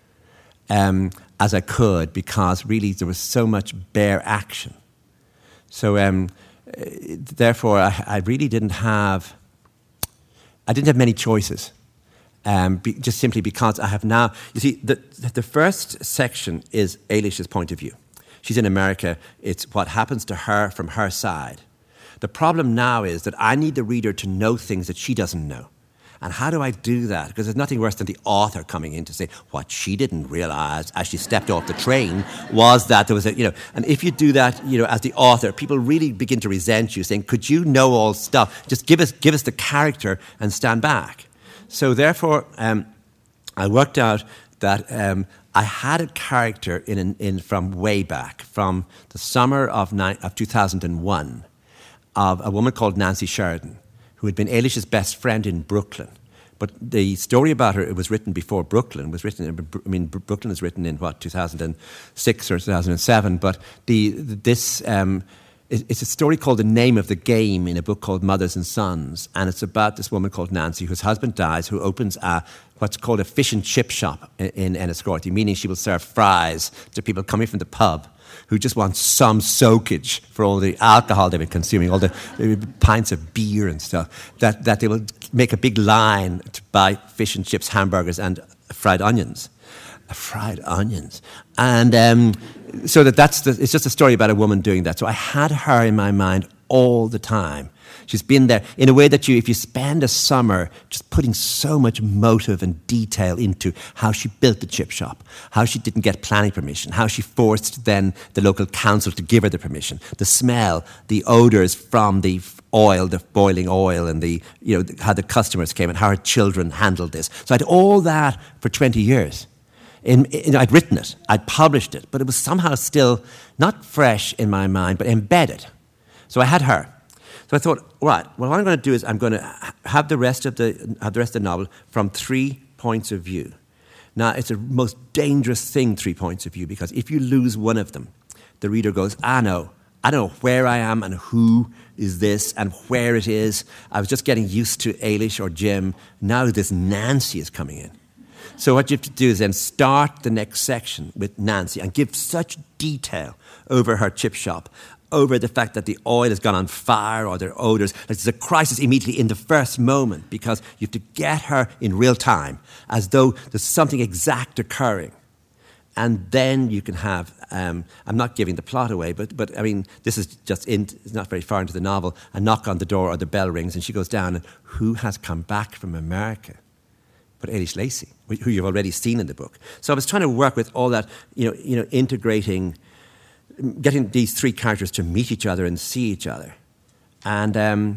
Speaker 3: um, as I could, because really there was so much bare action. So um, therefore, I, I really didn't have, I didn't have many choices. Um, be, just simply because I have now, you see, the, the first section is Ailish's point of view. She's in America. It's what happens to her from her side. The problem now is that I need the reader to know things that she doesn't know. And how do I do that? Because there's nothing worse than the author coming in to say, what she didn't realize as she stepped off the train was that there was a, you know, and if you do that, you know, as the author, people really begin to resent you, saying, could you know all stuff? Just give us, give us the character and stand back. So therefore, um, I worked out that um, I had a character in, in, in from way back, from the summer of, ni- of two thousand one, of a woman called Nancy Sheridan, who had been Ailish's best friend in Brooklyn. But the story about her, it was written before Brooklyn. It was written, I mean, Brooklyn was written in, what, two thousand six or two thousand seven. But the this... Um, It's a story called The Name of the Game in a book called Mothers and Sons, and it's about this woman called Nancy whose husband dies, who opens a, what's called a fish and chip shop in, in Enniscorthy, meaning she will serve fries to people coming from the pub who just want some soakage for all the alcohol they've been consuming, all the pints of beer and stuff, that, that they will make a big line to buy fish and chips, hamburgers, and fried onions. Fried onions. And um, so that that's the, it's just a story about a woman doing that. So I had her in my mind all the time. She's been there in a way that you, if you spend a summer just putting so much motive and detail into how she built the chip shop, how she didn't get planning permission, how she forced then the local council to give her the permission, the smell, the odours from the oil, the boiling oil, and the, you know, how the customers came and how her children handled this. So I had all that for twenty years. In, in, I'd written it, I'd published it, but it was somehow still not fresh in my mind, but embedded. So I had her. So I thought, right, well, what I'm going to do is I'm going to have the rest of the have the rest of the novel from three points of view. Now, it's a most dangerous thing, three points of view, because if you lose one of them, the reader goes, ah, no, I don't know where I am and who is this and where it is. I was just getting used to Ailish or Jim. Now this Nancy is coming in. So what you have to do is then start the next section with Nancy and give such detail over her chip shop, over the fact that the oil has gone on fire or there are odors. Like there's a crisis immediately in the first moment because you have to get her in real time as though there's something exact occurring. And then you can have, um, I'm not giving the plot away, but, but I mean, this is just in, it's not very far into the novel, a knock on the door or the bell rings and she goes down and who has come back from America? But Eilish Lacey, who you've already seen in the book. So I was trying to work with all that, you know, you know, integrating, getting these three characters to meet each other and see each other. And um,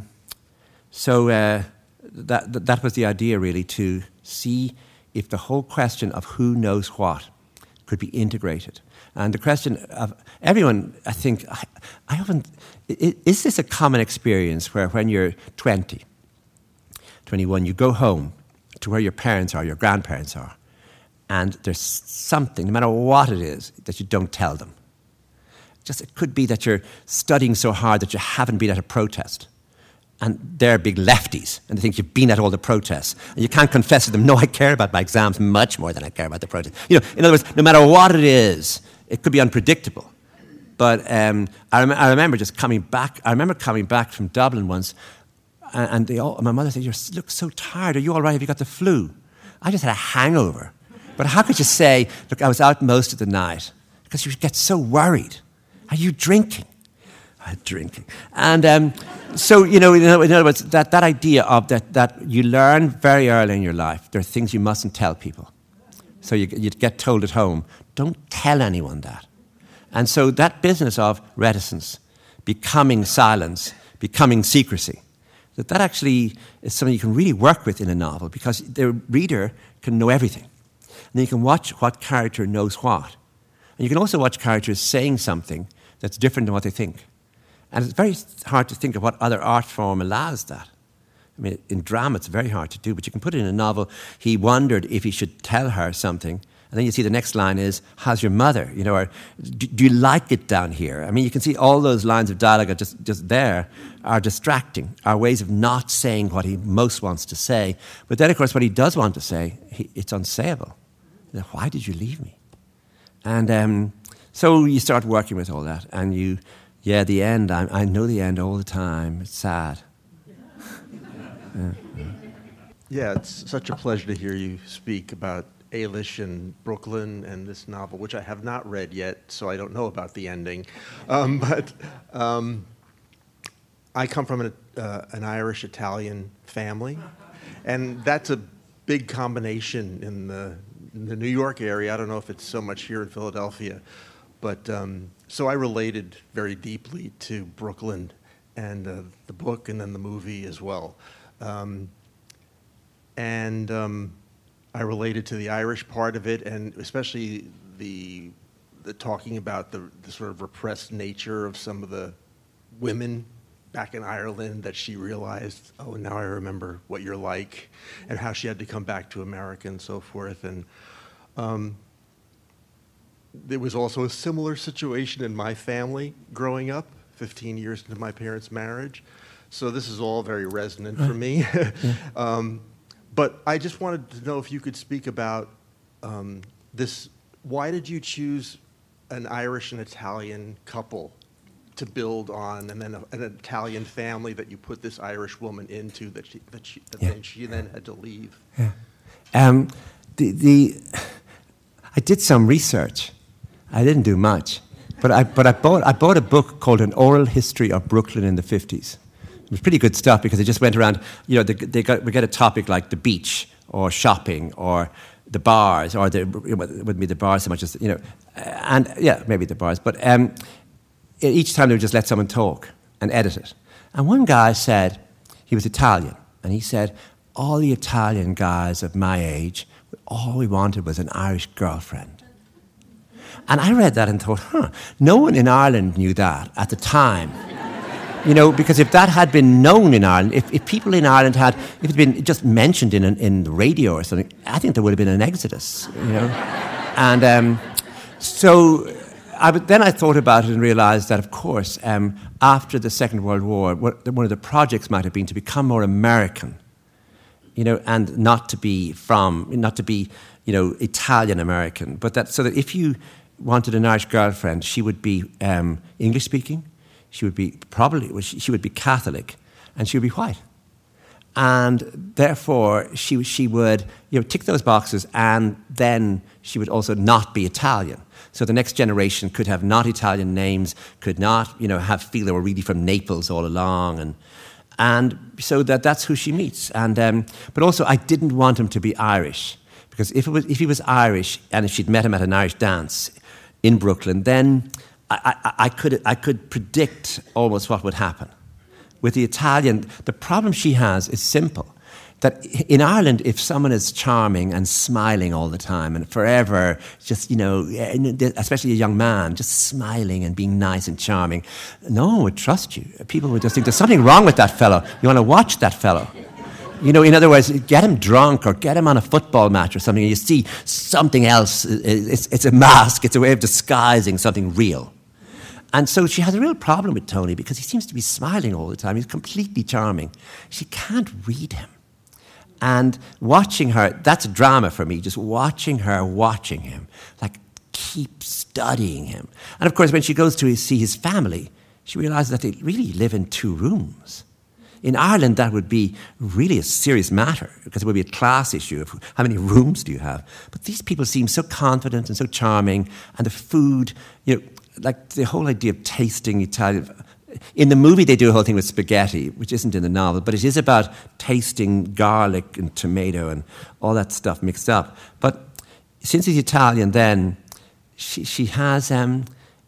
Speaker 3: so uh, that, that was the idea, really, to see if the whole question of who knows what could be integrated. And the question of everyone, I think, I, I often, is this a common experience where when you're twenty, twenty-one, you go home to where your parents are, your grandparents are, and there's something, no matter what it is, that you don't tell them. Just it could be that you're studying so hard that you haven't been at a protest. And they're big lefties, and they think you've been at all the protests. And you can't confess to them, no, I care about my exams much more than I care about the protests. You know, in other words, no matter what it is, it could be unpredictable. But um, I, rem- I remember just coming back, I remember coming back from Dublin once, and, and they all, my mother said, you look so tired, are you all right, have you got the flu? I just had a hangover. But how could you say, look, I was out most of the night? Because you get so worried. Are you drinking? I'm drinking. And um, so, you know, in other words, that, that idea of that, that you learn very early in your life, there are things you mustn't tell people. So you, you get told at home, don't tell anyone that. And so that business of reticence, becoming silence, becoming secrecy, that that actually is something you can really work with in a novel because the reader can know everything. And then you can watch what character knows what. And you can also watch characters saying something that's different than what they think. And it's very hard to think of what other art form allows that. I mean, in drama, it's very hard to do, but you can put it in a novel. He wondered if he should tell her something. And then you see the next line is, how's your mother? You know, or do, do you like it down here? I mean, you can see all those lines of dialogue are just, just there are distracting, are ways of not saying what he most wants to say. But then, of course, what he does want to say, he, it's unsayable. You know, why did you leave me? And um, so you start working with all that, and you... Yeah, the end. I, I know the end all the time. It's sad. yeah.
Speaker 5: yeah, it's such a pleasure to hear you speak about Eilish and Brooklyn and this novel, which I have not read yet, so I don't know about the ending. Um, but um, I come from an, uh, an Irish-Italian family, and that's a big combination in the, in the New York area. I don't know if it's so much here in Philadelphia. But um, so I related very deeply to Brooklyn and uh, the book and then the movie as well. Um, and um, I related to the Irish part of it and especially the, the talking about the, the sort of repressed nature of some of the women back in Ireland that she realized, oh, now I remember what you're like and how she had to come back to America and so forth. And um, there was also a similar situation in my family growing up, fifteen years into my parents' marriage. So this is all very resonant for me. yeah. um, but I just wanted to know if you could speak about um, this. Why did you choose an Irish and Italian couple to build on, and then a, an Italian family that you put this Irish woman into that she, that she, that yeah. then she then had to leave?
Speaker 3: Yeah. Um, the, the, I did some research. I didn't do much, but I but I bought I bought a book called An Oral History of Brooklyn in the fifties. It was pretty good stuff because it just went around. You know, they, they got we get a topic like the beach or shopping or the bars or the it wouldn't be the bars so much as you know, and yeah, maybe the bars. But um, each time they would just let someone talk and edit it. And one guy said he was Italian, and he said all the Italian guys of my age, all we wanted was an Irish girlfriend. And I read that and thought, huh, no one in Ireland knew that at the time. You know, because if that had been known in Ireland, if, if people in Ireland had, if it had been just mentioned in an, in the radio or something, I think there would have been an exodus, you know. And um, so I would, then I thought about it and realized that, of course, um, after the Second World War, what, one of the projects might have been to become more American you know, and not to be from, not to be, you know, Italian-American, but that so that if you wanted an Irish girlfriend, she would be um, English-speaking, she would be probably, well, she, she would be Catholic, and she would be white. And therefore, she she would, you know, tick those boxes, and then she would also not be Italian. So the next generation could have not Italian names, could not, you know, have feel they were really from Naples all along, and and so that that's who she meets. And um, but also, I didn't want him to be Irish, because if it was if he was Irish and if she'd met him at an Irish dance in Brooklyn, then I, I, I could I could predict almost what would happen. With the Italian, the problem she has is simple. That in Ireland, if someone is charming and smiling all the time and forever, just, you know, especially a young man, just smiling and being nice and charming, no one would trust you. People would just think, there's something wrong with that fellow. You want to watch that fellow. You know, in other words, get him drunk or get him on a football match or something, and you see something else. It's, it's a mask. It's a way of disguising something real. And so she has a real problem with Tony because he seems to be smiling all the time. He's completely charming. She can't read him. And watching her, that's a drama for me, just watching her, watching him, like keep studying him. And of course, when she goes to see his family, she realizes that they really live in two rooms. In Ireland, that would be really a serious matter because it would be a class issue of how many rooms do you have. But these people seem so confident and so charming, and the food, you know, like the whole idea of tasting Italian. In the movie, they do a whole thing with spaghetti, which isn't in the novel, but it is about tasting garlic and tomato and all that stuff mixed up. But since he's Italian, then she she has um,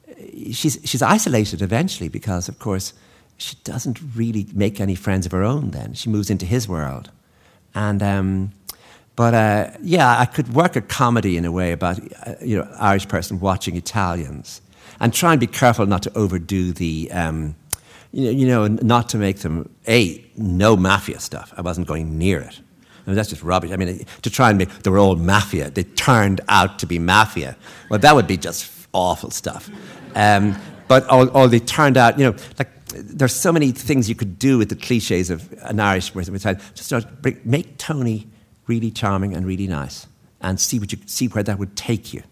Speaker 3: she's she's isolated eventually because, of course, she doesn't really make any friends of her own. Then she moves into his world, and um, but uh, yeah, I could work a comedy in a way about uh, you know Irish person watching Italians. And try and be careful not to overdo the, um, you know, you know, not to make them, A, no mafia stuff. I wasn't going near it. I mean, that's just rubbish. I mean, to try and make, they were all mafia. They turned out to be mafia. Well, that would be just awful stuff. Um, but all, all they turned out, you know, like, there's so many things you could do with the cliches of an Irish person. Just start, make Tony really charming and really nice and see what you see where that would take you.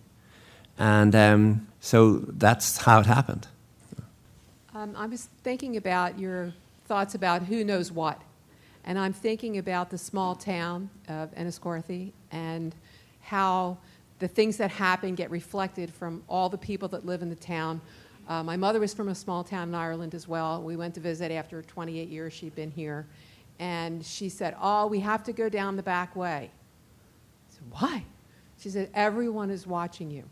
Speaker 3: And um, so that's how it happened.
Speaker 6: Um, I was thinking about your thoughts about who knows what. And I'm thinking about the small town of Enniscorthy and how the things that happen get reflected from all the people that live in the town. Uh, my mother was from a small town in Ireland as well. We went to visit after twenty-eight years she'd been here. And she said, oh, we have to go down the back way. I said, why? She said, everyone is watching you.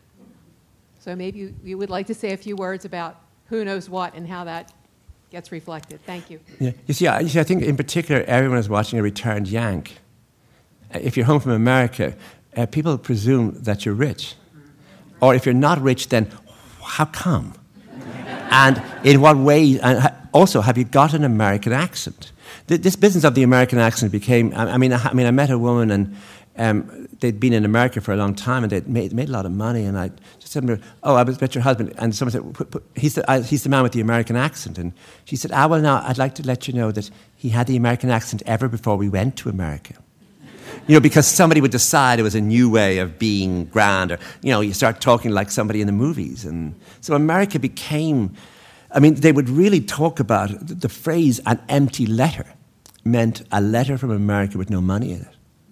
Speaker 6: So maybe you, you would like to say a few words about who knows what and how that gets reflected. Thank you.
Speaker 3: Yeah. You see, I, you see, I think in particular, everyone is watching a returned Yank. If you're home from America, uh, people presume that you're rich. Or if you're not rich, then how come? And in what way? And also, have you got an American accent? This business of the American accent became, I mean, I, mean, I met a woman and um, they'd been in America for a long time and they'd made, made a lot of money, and I just said to her, oh, I was met your husband. And someone said, put, put, he's, the, I, he's the man with the American accent. And she said, ah, well, now, I'd like to let you know that he had the American accent ever before we went to America. You know, because somebody would decide it was a new way of being grand, or, you know, you start talking like somebody in the movies. And so America became, I mean, they would really talk about the, the phrase an empty letter meant a letter from America with no money in it.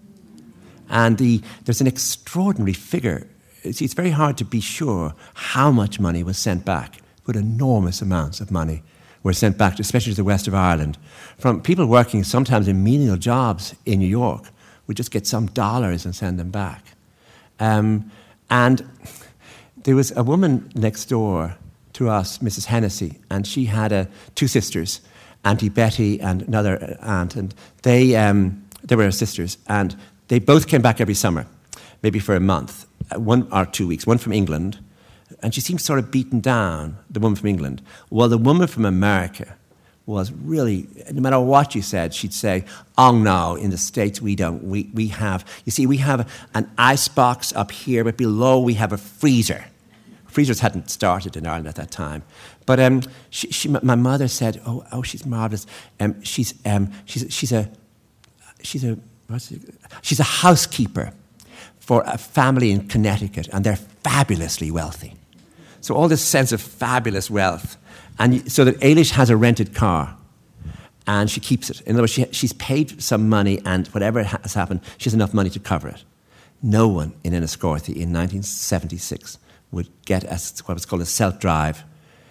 Speaker 3: And the, there's an extraordinary figure. See, it's very hard to be sure how much money was sent back, but enormous amounts of money were sent back, especially to the west of Ireland, from people working sometimes in menial jobs in New York, would just get some dollars and send them back. Um, and there was a woman next door to us, Missus Hennessy, and she had uh, two sisters, Auntie Betty and another aunt, and they, um, they were her sisters, and they both came back every summer, maybe for a month, one or two weeks, one from England, and she seemed sort of beaten down, the woman from England. Well, the woman from America was really, no matter what you said, she'd say, oh no, in the States we don't, we, we have, you see, we have an ice box up here, but below we have a freezer. Freezers hadn't started in Ireland at that time. But um, she, she, my mother said, oh, oh, she's marvellous. Um, she's, um, she's, she's a, she's a what's it, she's a housekeeper for a family in Connecticut, and they're fabulously wealthy. So all this sense of fabulous wealth, and so that Eilish has a rented car, and she keeps it. In other words, she, she's paid some money, and whatever has happened, she has enough money to cover it. No one in Enniscorthy in nineteen seventy-six would get a, what was called a self-drive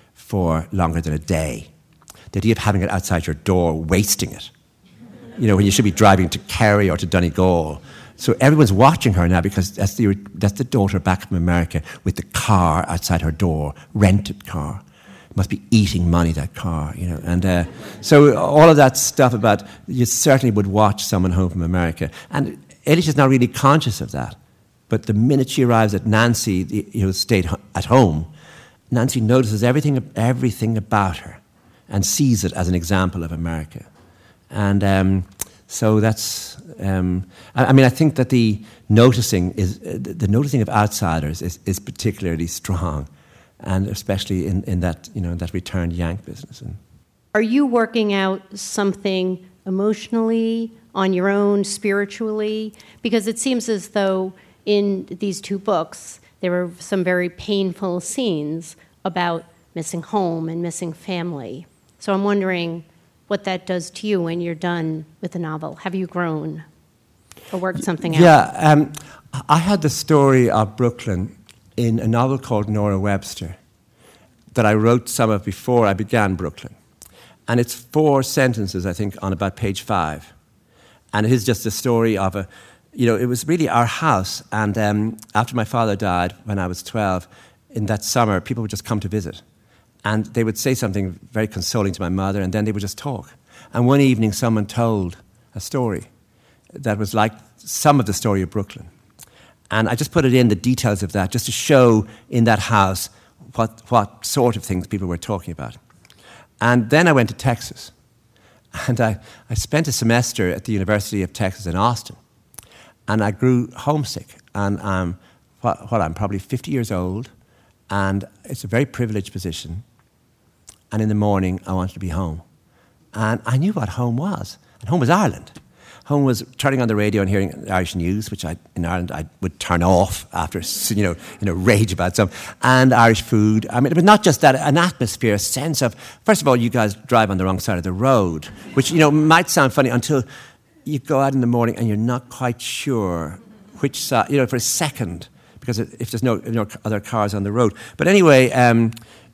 Speaker 3: for longer than a day. The idea of having it outside your door, wasting it, you know, when you should be driving to Kerry or to Donegal. So everyone's watching her now because that's the, that's the daughter back from America with the car outside her door, rented car. Must be eating money, that car, you know. And uh, so all of that stuff about, you certainly would watch someone home from America. And Eilish is not really conscious of that. But the minute she arrives at Nancy, the, you know, stayed at home, Nancy notices everything, everything about her and sees it as an example of America. And um, so that's, um, I, I mean, I think that the noticing is, uh, the noticing of outsiders is, is particularly strong, and especially in, in that, you know, that returned Yank business. And
Speaker 7: are you working out something emotionally, on your own, spiritually? Because it seems as though in these two books, there are some very painful scenes about missing home and missing family. So I'm wondering what that does to you when you're done with the novel. Have you grown or worked something out?
Speaker 3: Yeah, um, I had the story of Brooklyn in a novel called Nora Webster that I wrote some of before I began Brooklyn. And it's four sentences, I think, on about page five. And it is just a story of a, you know, it was really our house. And um, after my father died, when I was twelve, in that summer, people would just come to visit. And they would say something very consoling to my mother, and then they would just talk. And one evening, someone told a story that was like some of the story of Brooklyn. And I just put it in, the details of that, just to show in that house what, what sort of things people were talking about. And then I went to Texas. And I, I spent a semester at the University of Texas in Austin. And I grew homesick. And I'm, what, what I'm probably fifty years old. And it's a very privileged position. And in the morning, I wanted to be home. And I knew what home was. And home was Ireland. Home was turning on the radio and hearing Irish news, which I, in Ireland I would turn off after, you know, in a rage about some, and Irish food. I mean, but not just that, an atmosphere, a sense of, first of all, you guys drive on the wrong side of the road, which, you know, might sound funny until you go out in the morning and you're not quite sure which side, you know, for a second, because if there's no, no other cars on the road. But anyway, um,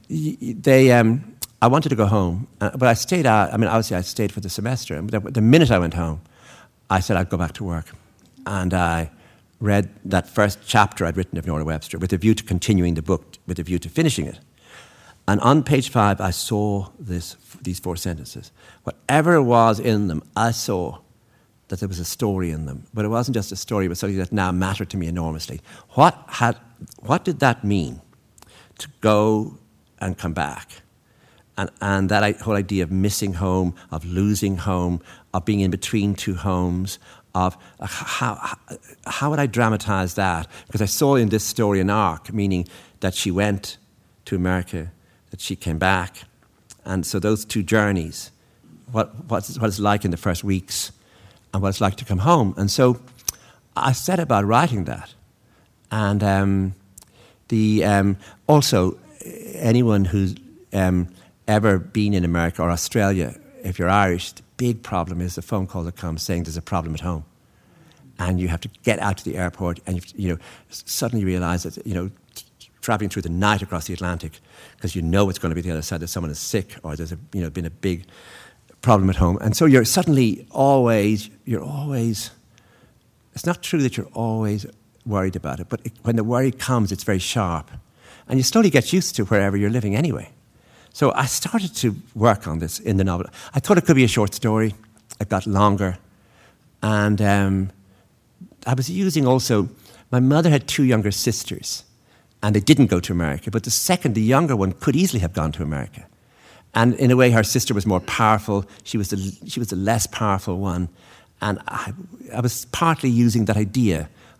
Speaker 3: they, um, I wanted to go home, uh, but I stayed out. I mean, obviously I stayed for the semester, and the, the minute I went home, I said I'd go back to work. And I read that first chapter I'd written of Nora Webster with a view to continuing the book, with a view to finishing it. And on page five, I saw this, these four sentences. Whatever it was in them, I saw that there was a story in them. But it wasn't just a story, it was something that now mattered to me enormously. What had, what did that mean to go and come back? And, and that whole idea of missing home, of losing home, of being in between two homes, of uh, how, how would I dramatize that? Because I saw in this story an arc, meaning that she went to America, that she came back. And so those two journeys, what, what's, what it's like in the first weeks and what it's like to come home. And so I set about writing that. And um, the um, also, anyone who's um, ever been in America or Australia, if you're Irish, the big problem is the phone call that comes saying there's a problem at home. And you have to get out to the airport and you, you know, suddenly realize that, you know, traveling through the night across the Atlantic because you know it's going to be the other side, that someone is sick or there's a, you know, been a big problem at home. And so you're suddenly always, you're always, it's not true that you're always worried about it, but it, when the worry comes, it's very sharp. And you slowly get used to wherever you're living anyway. So I started to work on this in the novel. I thought it could be a short story. It got longer. And um, I was using also, my mother had two younger sisters, and they didn't go to America. But the second, the younger one, could easily have gone to America. And in a way, her sister was more powerful. She was the, she was the less powerful one. And I, I was partly using that idea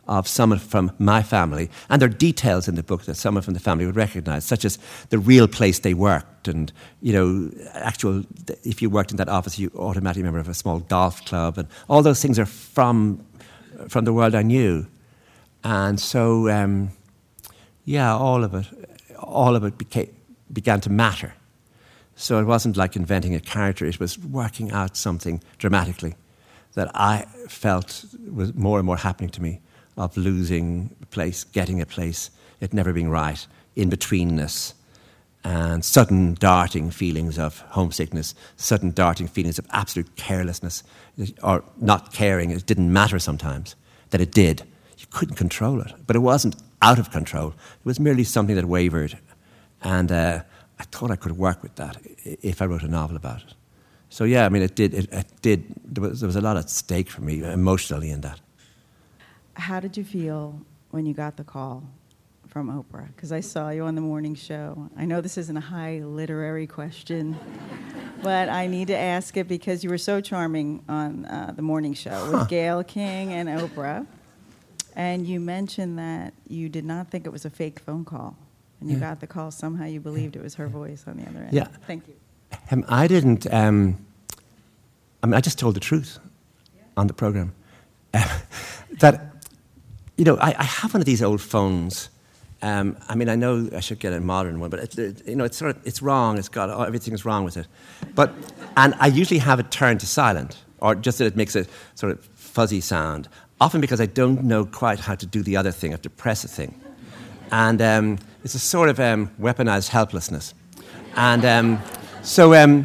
Speaker 3: of someone from my family, and there are details in the book that someone from the family would recognize, such as the real place they worked, and, you know, actual, if you worked in that office, you automatically remember of a small golf club, and all those things are from, from the world I knew. And so, um, yeah, all of it, all of it became, began to matter. So it wasn't like inventing a character, it was working out something dramatically that I felt was more and more happening to me, of losing a place, getting a place, it never being right, in-betweenness, and sudden darting feelings of homesickness, sudden darting feelings of absolute carelessness, or not caring. It didn't matter sometimes, that it did. You couldn't control it, but it wasn't out of control. It was merely something that wavered, and uh, I thought I could work with that if I wrote a novel about it. So yeah, I mean, it did. It, it did. There was, there was a lot at stake for me emotionally in that.
Speaker 8: How did you feel when you got the call from Oprah? Because I saw you on the morning show. I know this isn't a high literary question, but I need to ask it because you were so charming on uh, the morning show huh. with Gayle King and Oprah, and you mentioned that you did not think it was a fake phone call. When you yeah. got the call, somehow you believed it was her voice on the other end.
Speaker 3: Yeah.
Speaker 8: Thank you.
Speaker 3: Um, I didn't, um, I mean, I just told the truth yeah. on the program. Uh, that, you know, I, I have one of these old phones. Um, I mean, I know I should get a modern one, but, it, it, you know, it's sort of, it's wrong. It's got, oh, everything's wrong with it. But, and I usually have it turned to silent, or just that it makes a sort of fuzzy sound, often because I don't know quite how to do the other thing. I have to press a thing. And um, it's a sort of um, weaponized helplessness. And um, so um,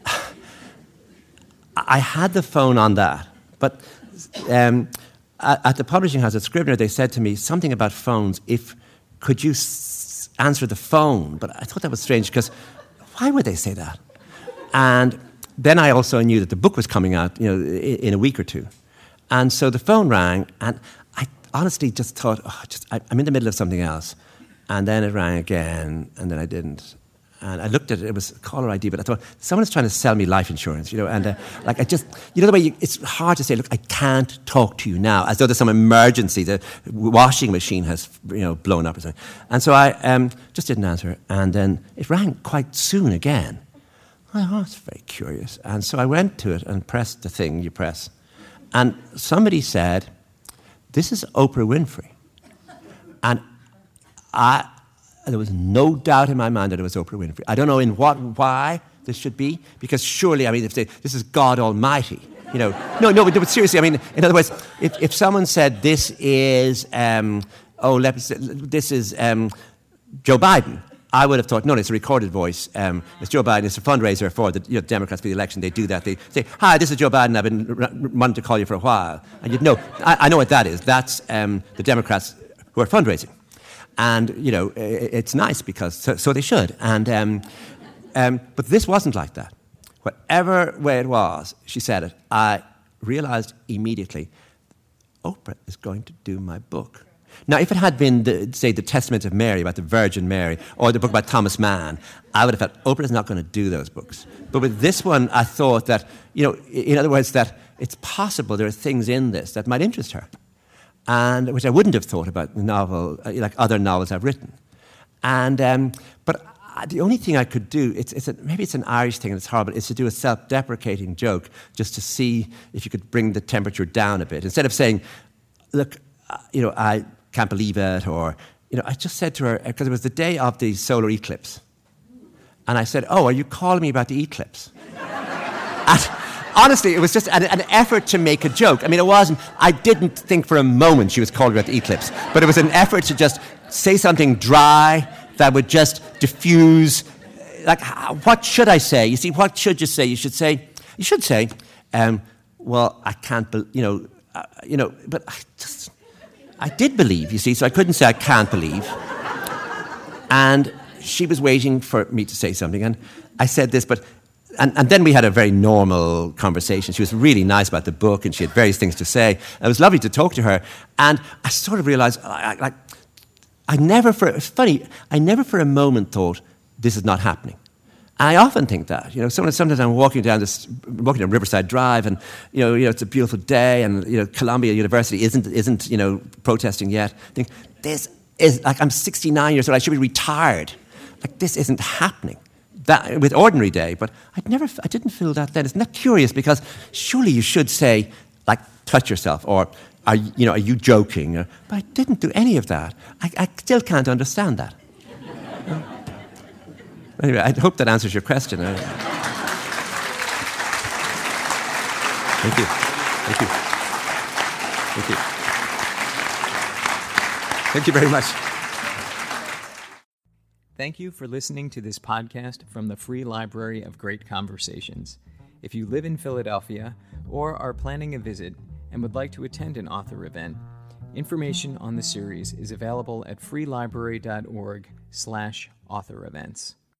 Speaker 3: I had the phone on that, but um, at, at the publishing house at Scribner, they said to me something about phones. If could you s- answer the phone? But I thought that was strange because why would they say that? And then I also knew that the book was coming out, you know, in, in a week or two, and so the phone rang, and I honestly just thought, oh, just I, I'm in the middle of something else, and then it rang again, and then I didn't. And I looked at it, it was caller I D, but I thought, someone's trying to sell me life insurance, you know, and uh, like I just, you know the way you, it's hard to say, look, I can't talk to you now, as though there's some emergency, the washing machine has, you know, blown up or something. And so I um, just didn't answer, and then it rang quite soon again. I thought, oh, it's very curious. And so I went to it and pressed the thing you press. And somebody said, this is Oprah Winfrey. And I... there was no doubt in my mind that it was Oprah Winfrey. I don't know in what, why this should be, because surely, I mean, if they, this is God Almighty, you know. No, no, but, but seriously, I mean, in other words, if, if someone said this is, um, oh, let's, this is um, Joe Biden, I would have thought, no, it's a recorded voice. Um, it's Joe Biden. It's a fundraiser for the you know, Democrats for the election. They do that. They say, hi, this is Joe Biden. I've been r- wanting to call you for a while. And you'd know, I, I know what that is. That's um, the Democrats who are fundraising. And, you know, it's nice because, so, so they should. And, um, um, but this wasn't like that. Whatever way it was, she said it, I realized immediately, Oprah is going to do my book. Now, if it had been, the, say, the Testament of Mary, about the Virgin Mary, or the book about Thomas Mann, I would have thought, Oprah is not going to do those books. But with this one, I thought that, you know, in other words, that it's possible there are things in this that might interest her. And which I wouldn't have thought about the novel, like other novels I've written. And um, but the only thing I could do, it's, it's a, maybe it's an Irish thing and it's horrible, is to do a self-deprecating joke just to see if you could bring the temperature down a bit. Instead of saying, look, uh, you know, I can't believe it, or, you know, I just said to her, because it was the day of the solar eclipse. And I said, oh, are you calling me about the eclipse? and, Honestly, it was just an, an effort to make a joke. I mean, it wasn't, I didn't think for a moment she was calling about the eclipse, but it was an effort to just say something dry that would just diffuse, like, what should I say? You see, what should you say? You should say, you should say, um, well, I can't, be, you know, uh, you know, but I just, I did believe, you see, so I couldn't say I can't believe. And she was waiting for me to say something, and I said this, but And, and then we had a very normal conversation. She was really nice about the book, and she had various things to say. It was lovely to talk to her. And I sort of realized, I, like, I never for, it's funny, I never for a moment thought, this is not happening. I often think that. You know, sometimes, sometimes I'm walking down this, walking down Riverside Drive, and you know, you know, it's a beautiful day, and you know, Columbia University isn't isn't you know protesting yet. I think this is like I'm sixty-nine years old. I should be retired. Like this isn't happening. That with ordinary day, but I'd never, I didn't feel that then. Isn't that curious? Because surely you should say, like, touch yourself, or are you, you know, are you joking? Or, but I didn't do any of that. I, I still can't understand that. Anyway, I hope that answers your question. Thank you. Thank you. Thank you. Thank you very much.
Speaker 1: Thank you for listening to this podcast from the Free Library of Great Conversations. If you live in Philadelphia or are planning a visit and would like to attend an author event, information on the series is available at freelibrary dot org slash author events.